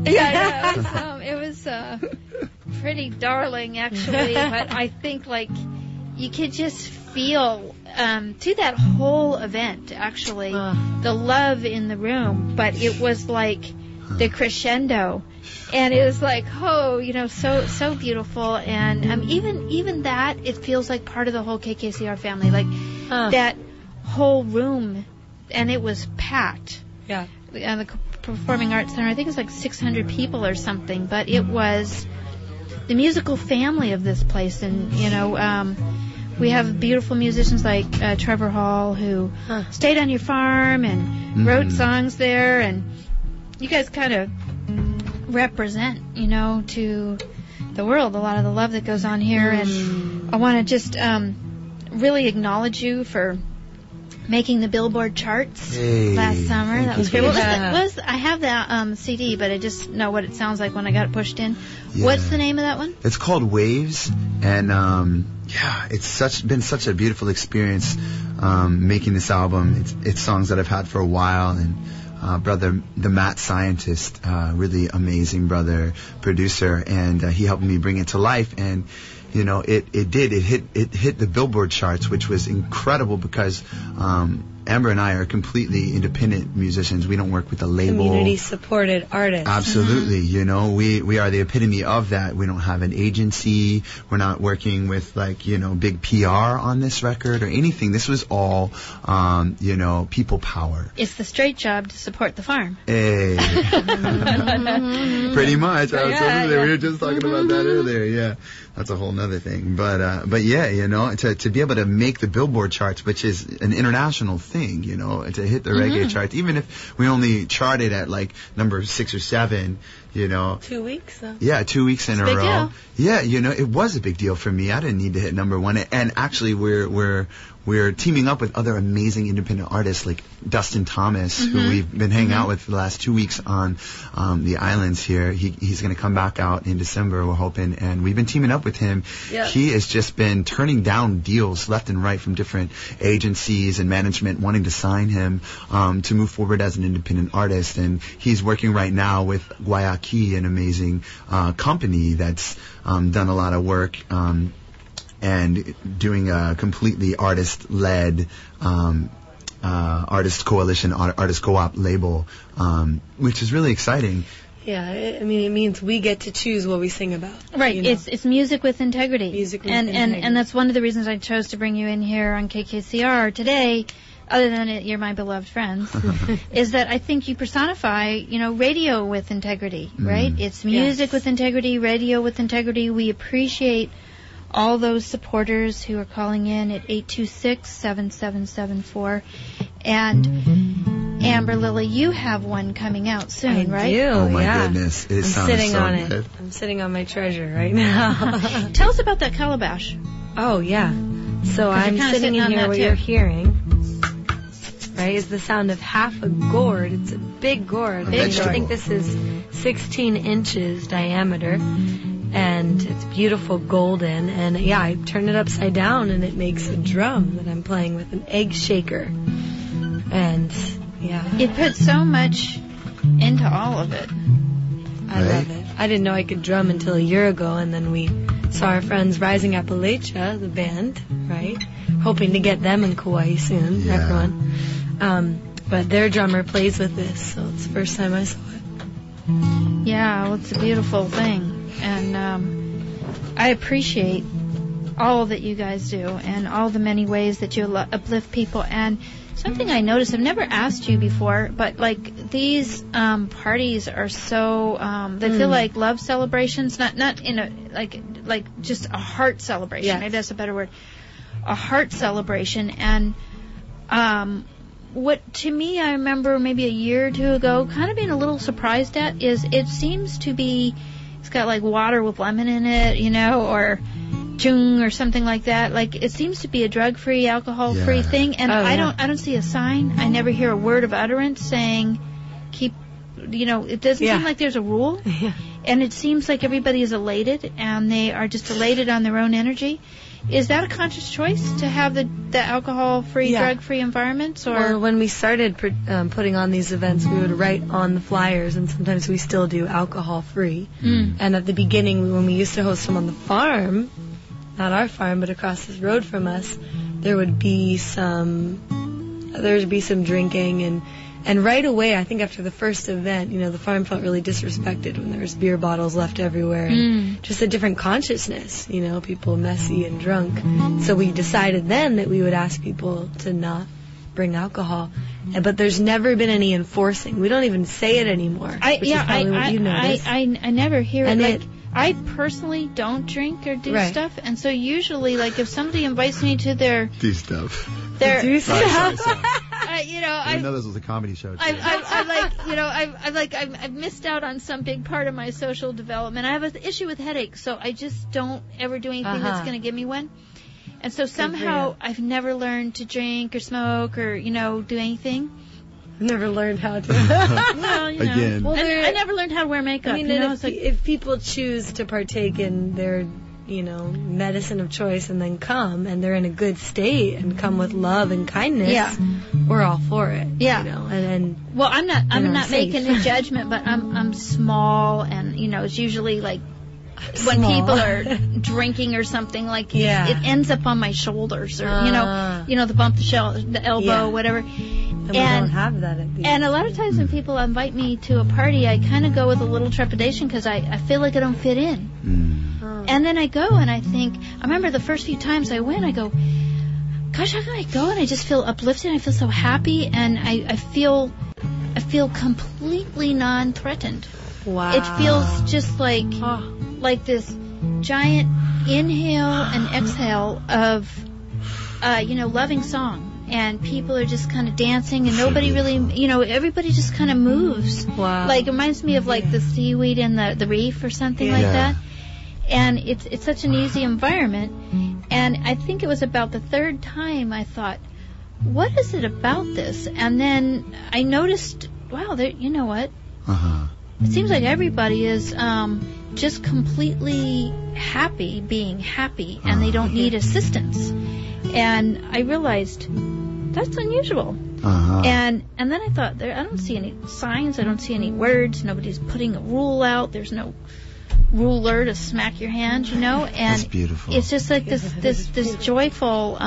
Yeah, it was pretty darling, actually. But I think, like, you could just feel to that whole event, actually, the love in the room. But it was like the crescendo. And it was like, oh, you know, so beautiful. And even that, it feels like part of the whole KKCR family. Like, that whole room, and it was packed. Yeah. The Performing Arts Center, I think it was like 600 people or something. But it was the musical family of this place. And, you know, we have beautiful musicians like Trevor Hall, who stayed on your farm and wrote songs there. And you guys kind of represent, you know, to the world a lot of the love that goes on here. And I want to just really acknowledge you for making the Billboard charts last summer. That was great. I have that CD, but I just know what it sounds like when I got it pushed in. Yeah. What's the name of that one? It's called Waves, and it's been such a beautiful experience making this album. It's songs that I've had for a while, and brother, the Matt Scientist, really amazing brother producer, and he helped me bring it to life. And you know, it hit the Billboard charts, which was incredible because Amber and I are completely independent musicians. We don't work with a label. Community-supported artists. Absolutely. You know, we are the epitome of that. We don't have an agency. We're not working with, like, you know, big PR on this record or anything. This was all, you know, people power. It's the straight job to support the farm. Hey. Pretty much. Absolutely. Yeah. We were just talking about that earlier. Yeah. That's a whole nother thing. But yeah, you know, to be able to make the Billboard charts, which is an international thing, you know, to hit the reggae charts, even if we only charted at like number 6 or 7, you know. 2 weeks, though. Yeah, 2 weeks in a row. Deal. Yeah, you know, it was a big deal for me. I didn't need to hit number 1. And actually, we're teaming up with other amazing independent artists like Dustin Thomas, who we've been hanging out with for the last 2 weeks on the islands here. He's going to come back out in December, we're hoping, and we've been teaming up with him. Yep. He has just been turning down deals left and right from different agencies and management wanting to sign him to move forward as an independent artist. And he's working right now with Guayaki, an amazing company that's done a lot of work and doing a completely artist-led artist coalition, artist co-op label, which is really exciting. Yeah, I mean, it means we get to choose what we sing about. Right, you know? It's music with integrity. Music with integrity. And that's one of the reasons I chose to bring you in here on KKCR today, other than you're my beloved friends, is that I think you personify, you know, radio with integrity, right? It's music with integrity, radio with integrity. We appreciate all those supporters who are calling in at 826-7774. And Amber Lily, you have one coming out soon, right? I do, oh my goodness. It sounds sitting so on good. it. I'm sitting on my treasure right now. Tell us about that calabash. Oh, yeah. So I'm sitting in here, what you're hearing, right, is the sound of half a gourd. It's a big gourd. I think this is 16 inches diameter. And it's beautiful golden, and yeah, I turn it upside down and it makes a drum that I'm playing with an egg shaker. And yeah, it puts so much into all of it. I love it. I didn't know I could drum until a year ago, and then we saw our friends Rising Appalachia, the band, right? Hoping to get them in Kauai soon, everyone. But their drummer plays with this, so it's the first time I saw it. Yeah, well, it's a beautiful thing. And I appreciate all that you guys do and all the many ways that you uplift people. And something I noticed, I've never asked you before, but like these parties are so they feel like love celebrations, not in a like just a heart celebration. Yes. Maybe that's a better word. A heart celebration. And what to me I remember maybe a year or two ago kind of being a little surprised at is it seems to be it's got like water with lemon in it, you know, or chung or something like that. Like it seems to be a drug-free, alcohol-free thing, and I don't see a sign. I never hear a word of utterance saying keep. You know, it doesn't seem like there's a rule, and it seems like everybody is elated, and they are just elated on their own energy. Is that a conscious choice to have the alcohol-free, drug-free environments? Or well, when we started putting on these events, we would write on the flyers, and sometimes we still do alcohol-free. And at the beginning, when we used to host them on the farm, not our farm, but across this road from us, there would be some drinking and right away, I think after the first event, you know, the farm felt really disrespected when there was beer bottles left everywhere and just a different consciousness, you know, people messy and drunk. So we decided then that we would ask people to not bring alcohol. But there's never been any enforcing. We don't even say it anymore. What you noticed. I never hear it. Like, I personally don't drink or do stuff, and so usually, like, if somebody invites me to their do stuff, sorry. You know, I know this was a comedy show. I've missed out on some big part of my social development. I have an issue with headaches, so I just don't ever do anything that's going to give me one. And so somehow I've never learned to drink or smoke or, do anything. Never learned how to. Well, Again. Well, I never learned how to wear makeup. I mean, if people choose to partake in their, medicine of choice and then come and they're in a good state and come with love and kindness, we're all for it. Yeah. Well, I'm not making a judgment, but I'm small, and it's usually like when people are drinking or something, like it ends up on my shoulders, or the bump, the elbow, whatever. And we don't have that at these. And a lot of times when people invite me to a party, I kind of go with a little trepidation because I feel like I don't fit in. And then I go and I think, I remember the first few times I went, I go, gosh, how can I go? And I just feel uplifted. I feel so happy, and I feel completely non-threatened. Wow. It feels just like this giant inhale and exhale of, loving song. And people are just kind of dancing, and nobody really, everybody just kind of moves. Wow. Like, it reminds me of like the seaweed in the reef or something like that. And it's such an easy environment. And I think it was about the third time I thought, what is it about this? And then I noticed, wow, you know what? It seems like everybody is just completely happy being happy, and they don't need assistance. And I realized that's unusual. And then I thought, I don't see any signs, I don't see any words, nobody's putting a rule out, there's no ruler to smack your hand, And that's beautiful. It's just like this joyful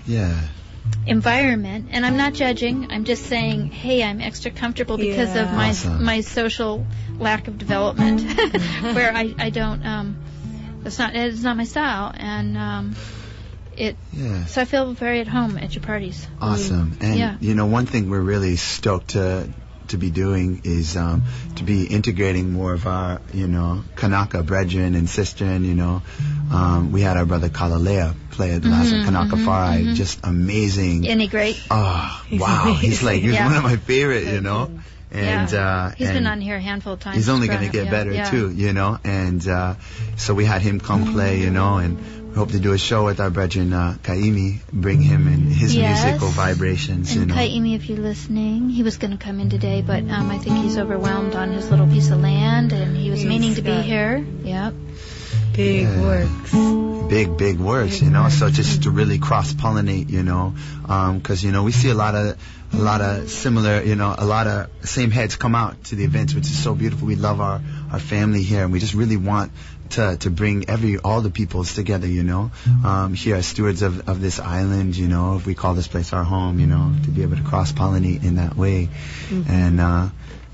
environment. And I'm not judging, I'm just saying, hey, I'm extra comfortable because of my social lack of development, where I don't it's not my style, and so I feel very at home at your parties. Awesome. And one thing we're really stoked to be doing is to be integrating more of our Kanaka brethren and sisterin. We had our brother Kalalea play at the last Kanaka Farai. Just amazing. Isn't he great? Oh, wow. He's one of my favorite, And he's been on here a handful of times. He's only going to get better too, And so we had him come play, and we hope to do a show with our brethren Kaimi, bring him and his musical vibrations. And Kaimi, if you're listening, he was going to come in today, but I think he's overwhelmed on his little piece of land, and he was meaning to be here. Yep. Big works. Big works, So just to really cross-pollinate, because we see a lot of similar, a lot of same heads come out to the events, which is so beautiful. We love our family here, and we just really want to bring all the peoples together, here as stewards of this island, if we call this place our home, to be able to cross-pollinate in that way. And,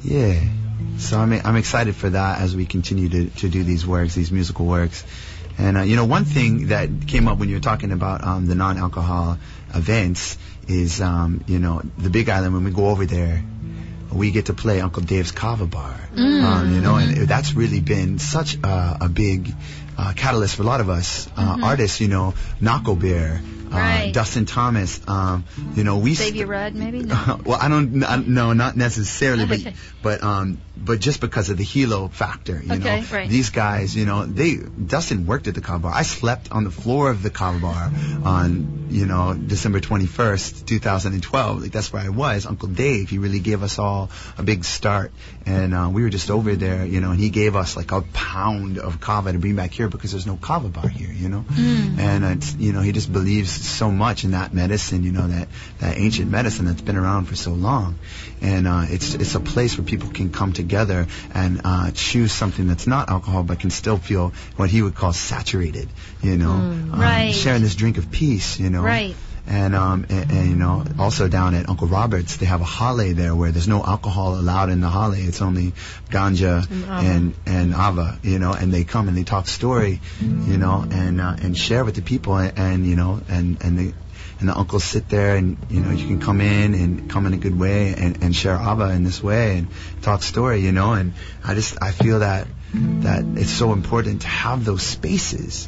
so I'm excited for that as we continue to do these works, these musical works. And, one thing that came up when you were talking about the non-alcohol events is, the Big Island, when we go over there, we get to play Uncle Dave's Kava Bar. And that's really been such a big catalyst for a lot of us artists, Nako Bear, Dustin Thomas, we Xavier Rudd, maybe? No. Well, no, not necessarily, but just because of the helo factor, these guys, Dustin worked at the Kava Bar. I slept on the floor of the Kava Bar on, December 21st, 2012. Like, that's where I was. Uncle Dave, he really gave us all a big start, and we were just over there, and he gave us like a pound of kava to bring back here because there's no Kava Bar here, and it's, he just believes so much in that medicine, that ancient medicine that's been around for so long, and it's a place where people can come together and choose something that's not alcohol but can still feel what he would call saturated, sharing this drink of peace, Right. And also down at Uncle Robert's, they have a hale there where there's no alcohol allowed in the hale. It's only ganja and ava, and they come and they talk story, and share with the people, and the uncles sit there, and you can come in a good way and share ava in this way and talk story, and I feel that it's so important to have those spaces,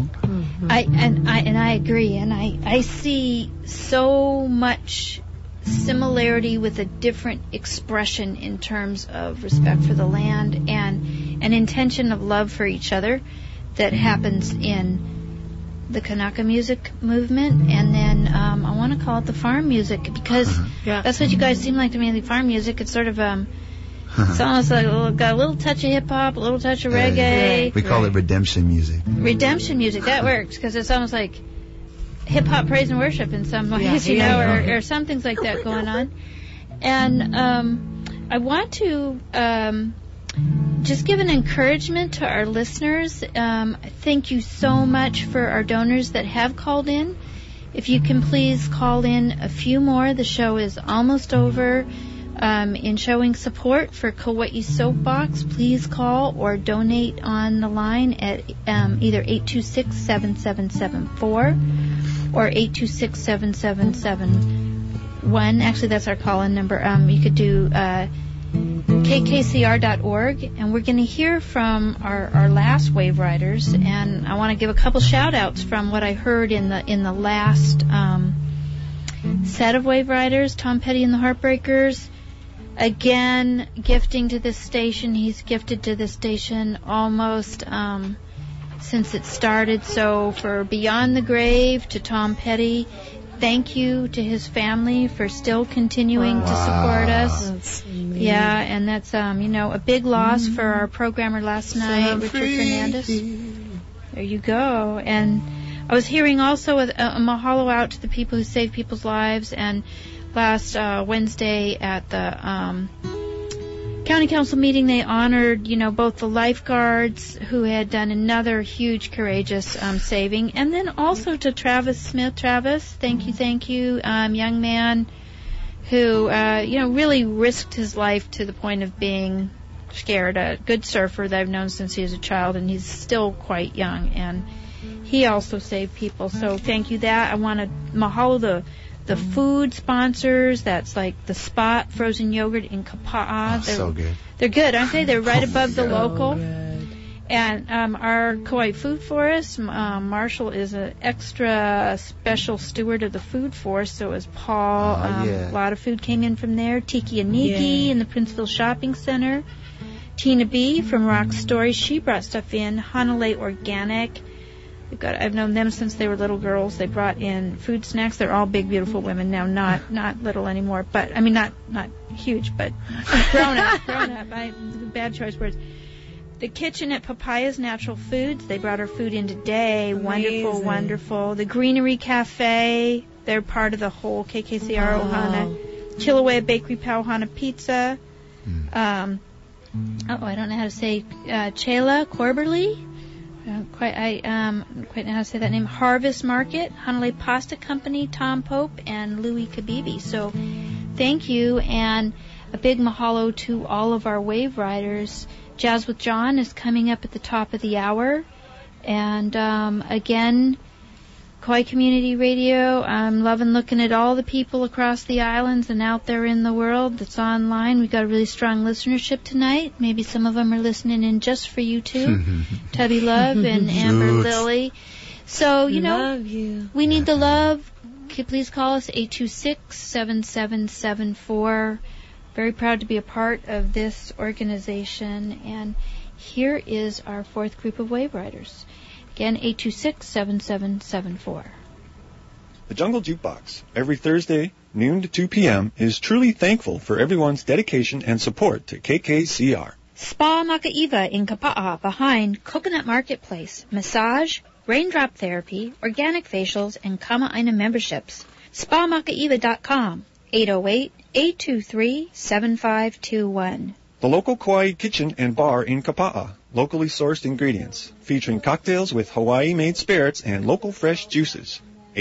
I agree, and I see so much similarity with a different expression in terms of respect for the land and an intention of love for each other that happens in the Kanaka music movement, and then I want to call it the farm music because that's what you guys seem like to me. The farm music, it's sort of it's almost like got a little touch of hip hop, a little touch of reggae. We call it redemption music. Redemption music, that works because it's almost like hip hop praise and worship in some ways, or some things like that going on. And I want to just give an encouragement to our listeners. Thank you so much for our donors that have called in. If you can please call in a few more. The show is almost over. In showing support for Kauai Soapbox, please call or donate on the line at either 826-7774 or 826-7771. Actually, that's our call-in number. You could do kkcr.org, and we're going to hear from our last Wave Riders, and I want to give a couple shout-outs from what I heard in the last set of Wave Riders. Tom Petty and the Heartbreakers, again, gifting to this station. He's gifted to this station almost since it started. So for Beyond the Grave, to Tom Petty, thank you to his family for still continuing to support us. That's amazing. Yeah, and that's a big loss for our programmer last night, Richard Fernandez. There you go. And I was hearing also a mahalo out to the people who save people's lives. And last Wednesday at the County Council meeting, they honored, both the lifeguards who had done another huge, courageous saving, and then also to Travis Smith. Travis, thank you, young man who, really risked his life to the point of being scared. A good surfer that I've known since he was a child, and he's still quite young, and he also saved people. So thank you. That I want to mahalo the food sponsors. That's like the Spot frozen yogurt in Kapa'a. So good. They're good, aren't they? They're right above the local. And our Kauai Food Forest, Marshall is an extra special steward of the food forest. So is Paul. A lot of food came in from there. Tiki Aniki in the Princeville Shopping Center. Tina B from Rock Story, she brought stuff in. Hanalei Organic. I've known them since they were little girls. They brought in food snacks. They're all big, beautiful women now, not little anymore. But I mean, not huge, but grown up. Bad choice words. The Kitchen at Papaya's Natural Foods. They brought our food in today. Amazing. Wonderful. The Greenery Cafe. They're part of the whole KKCR Ohana. Kilauea Bakery Pauhana Pizza. I don't know how to say Chela Corberly. I don't quite know how to say that name. Harvest Market, Hanalei Pasta Company, Tom Pope, and Louis Kabibi. So thank you, and a big mahalo to all of our Wave Riders. Jazz with John is coming up at the top of the hour. And again, Kauai Community Radio, I'm loving looking at all the people across the islands and out there in the world that's online. We've got a really strong listenership tonight. Maybe some of them are listening in just for you, too. Tubby Love and Amber Lily. So, we need the love. Please call us 826-7774. Very proud to be a part of this organization. And here is our fourth group of Wave Riders. Again, 826-7774. The Jungle Jukebox, every Thursday, noon to 2 p.m., is truly thankful for everyone's dedication and support to KKCR. Spa Makaiva in Kapa'a behind Coconut Marketplace. Massage, raindrop therapy, organic facials, and Kama'aina memberships. SpaMakaiva.com, 808-823-7521. The local Kauai Kitchen and Bar in Kapa'a. Locally sourced ingredients, featuring cocktails with Hawaii-made spirits and local fresh juices.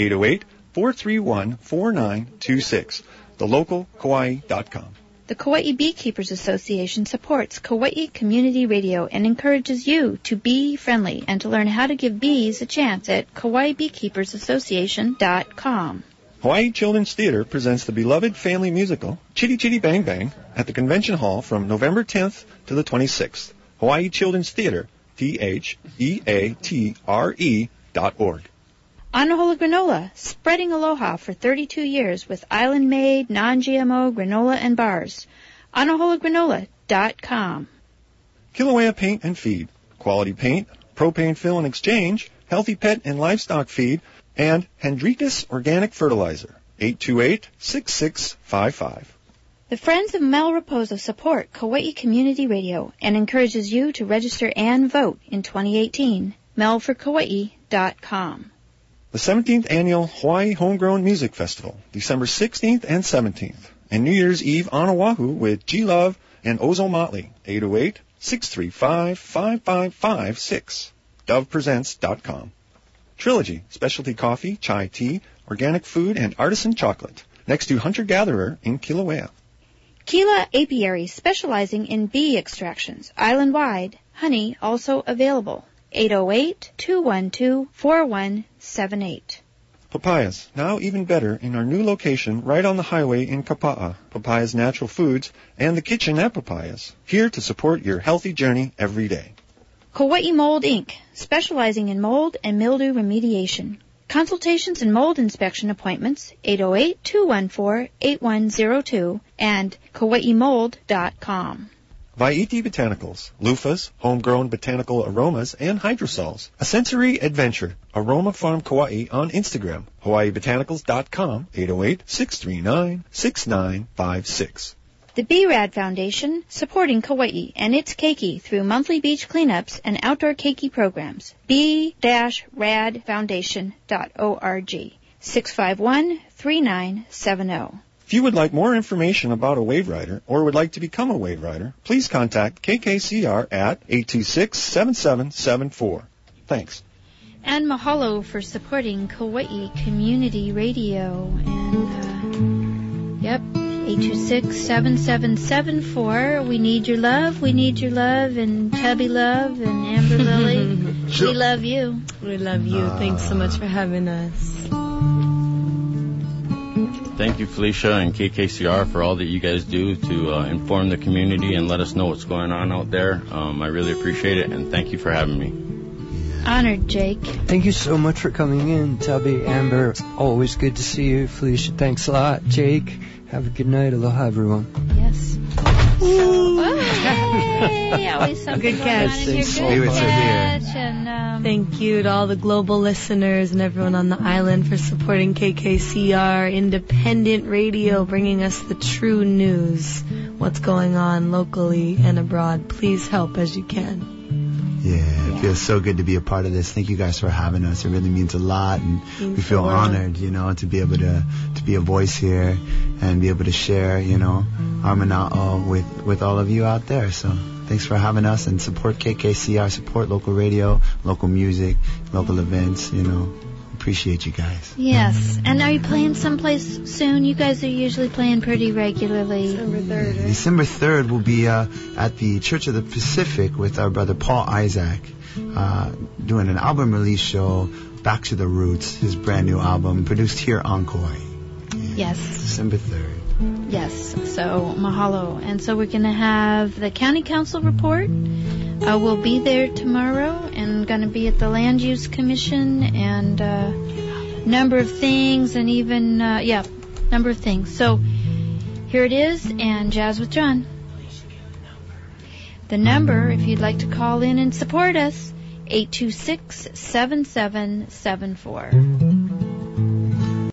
808-431-4926. TheLocalKauai.com. The Kauai Beekeepers Association supports Kauai Community Radio and encourages you to be friendly and to learn how to give bees a chance at KauaiBeekeepersAssociation.com. Hawaii Children's Theater presents the beloved family musical Chitty Chitty Bang Bang at the Convention Hall from November 10th to the 26th. Hawaii Children's Theater, THEATRE.org. Anahola Granola, spreading aloha for 32 years with island-made, non-GMO granola and bars. AnaholaGranola.com. Kilauea Paint and Feed, quality paint, propane fill and exchange, healthy pet and livestock feed, and Hendrikus Organic Fertilizer, 828-6655. The Friends of Mel Raposo support Kauai Community Radio and encourages you to register and vote in 2018. melforkauai.com. The 17th Annual Hawaii Homegrown Music Festival, December 16th and 17th, and New Year's Eve on Oahu with G-Love and Ozo Motley, 808-635-5556. DovePresents.com. Trilogy, specialty coffee, chai tea, organic food, and artisan chocolate, next to Hunter Gatherer in Kilauea. Kila Apiary, specializing in bee extractions, island-wide. Honey also available. 808-212-4178. Papayas, now even better in our new location right on the highway in Kapa'a. Papayas Natural Foods and the kitchen at Papayas, here to support your healthy journey every day. Kauai Mold Inc., specializing in mold and mildew remediation. Consultations and mold inspection appointments, 808-214-8102 and KauaiMold.com. Vaiti Botanicals, loofahs, homegrown botanical aromas, and hydrosols. A sensory adventure. Aroma Farm Kauai on Instagram. HawaiiBotanicals.com, 808-639-6956. The B-Rad Foundation, supporting Kauai and its keiki through monthly beach cleanups and outdoor keiki programs. b-radfoundation.org. 651-3970. If you would like more information about a Wave Rider or would like to become a Wave Rider, please contact KKCR at 826-7774. Thanks. And mahalo for supporting Kauai Community Radio. And, 826-7774. We need your love. We need your love. And Tubby Love and Amber Lily. We love you. We love you. Thanks so much for having us. Thank you, Felicia and KKCR, for all that you guys do to inform the community and let us know what's going on out there. I really appreciate it, and thank you for having me. Honored, Jake. Thank you so much for coming in, Tubby, Amber. Always good to see you. Felicia, thanks a lot. Jake, have a good night. Aloha, everyone. Yes. Hey, always something good catch. Good catch. And, thank you to all the global listeners and everyone on the island for supporting KKCR, independent radio, bringing us the true news, what's going on locally and abroad. Please help as you can. Yeah, it feels so good to be a part of this. Thank you guys for having us. It really means a lot, and we feel honored, to be able to be a voice here and be able to share, our mana'o with all of you out there. So thanks for having us, and support KKCR, support local radio, local music, local events, Appreciate you guys. Yes. And are you playing someplace soon? You guys are usually playing pretty regularly. December 3rd. December 3rd will be at the Church of the Pacific with our brother Paul Isaac, doing an album release show, Back to the Roots, his brand new album, produced here on Kauai. Yes. December 3rd. Yes. So, mahalo. And so we're going to have the County Council report. We'll be there tomorrow and going to be at the Land Use Commission and number of things and even, number of things. So here it is, and Jazz with John. The number, if you'd like to call in and support us, 826-7774.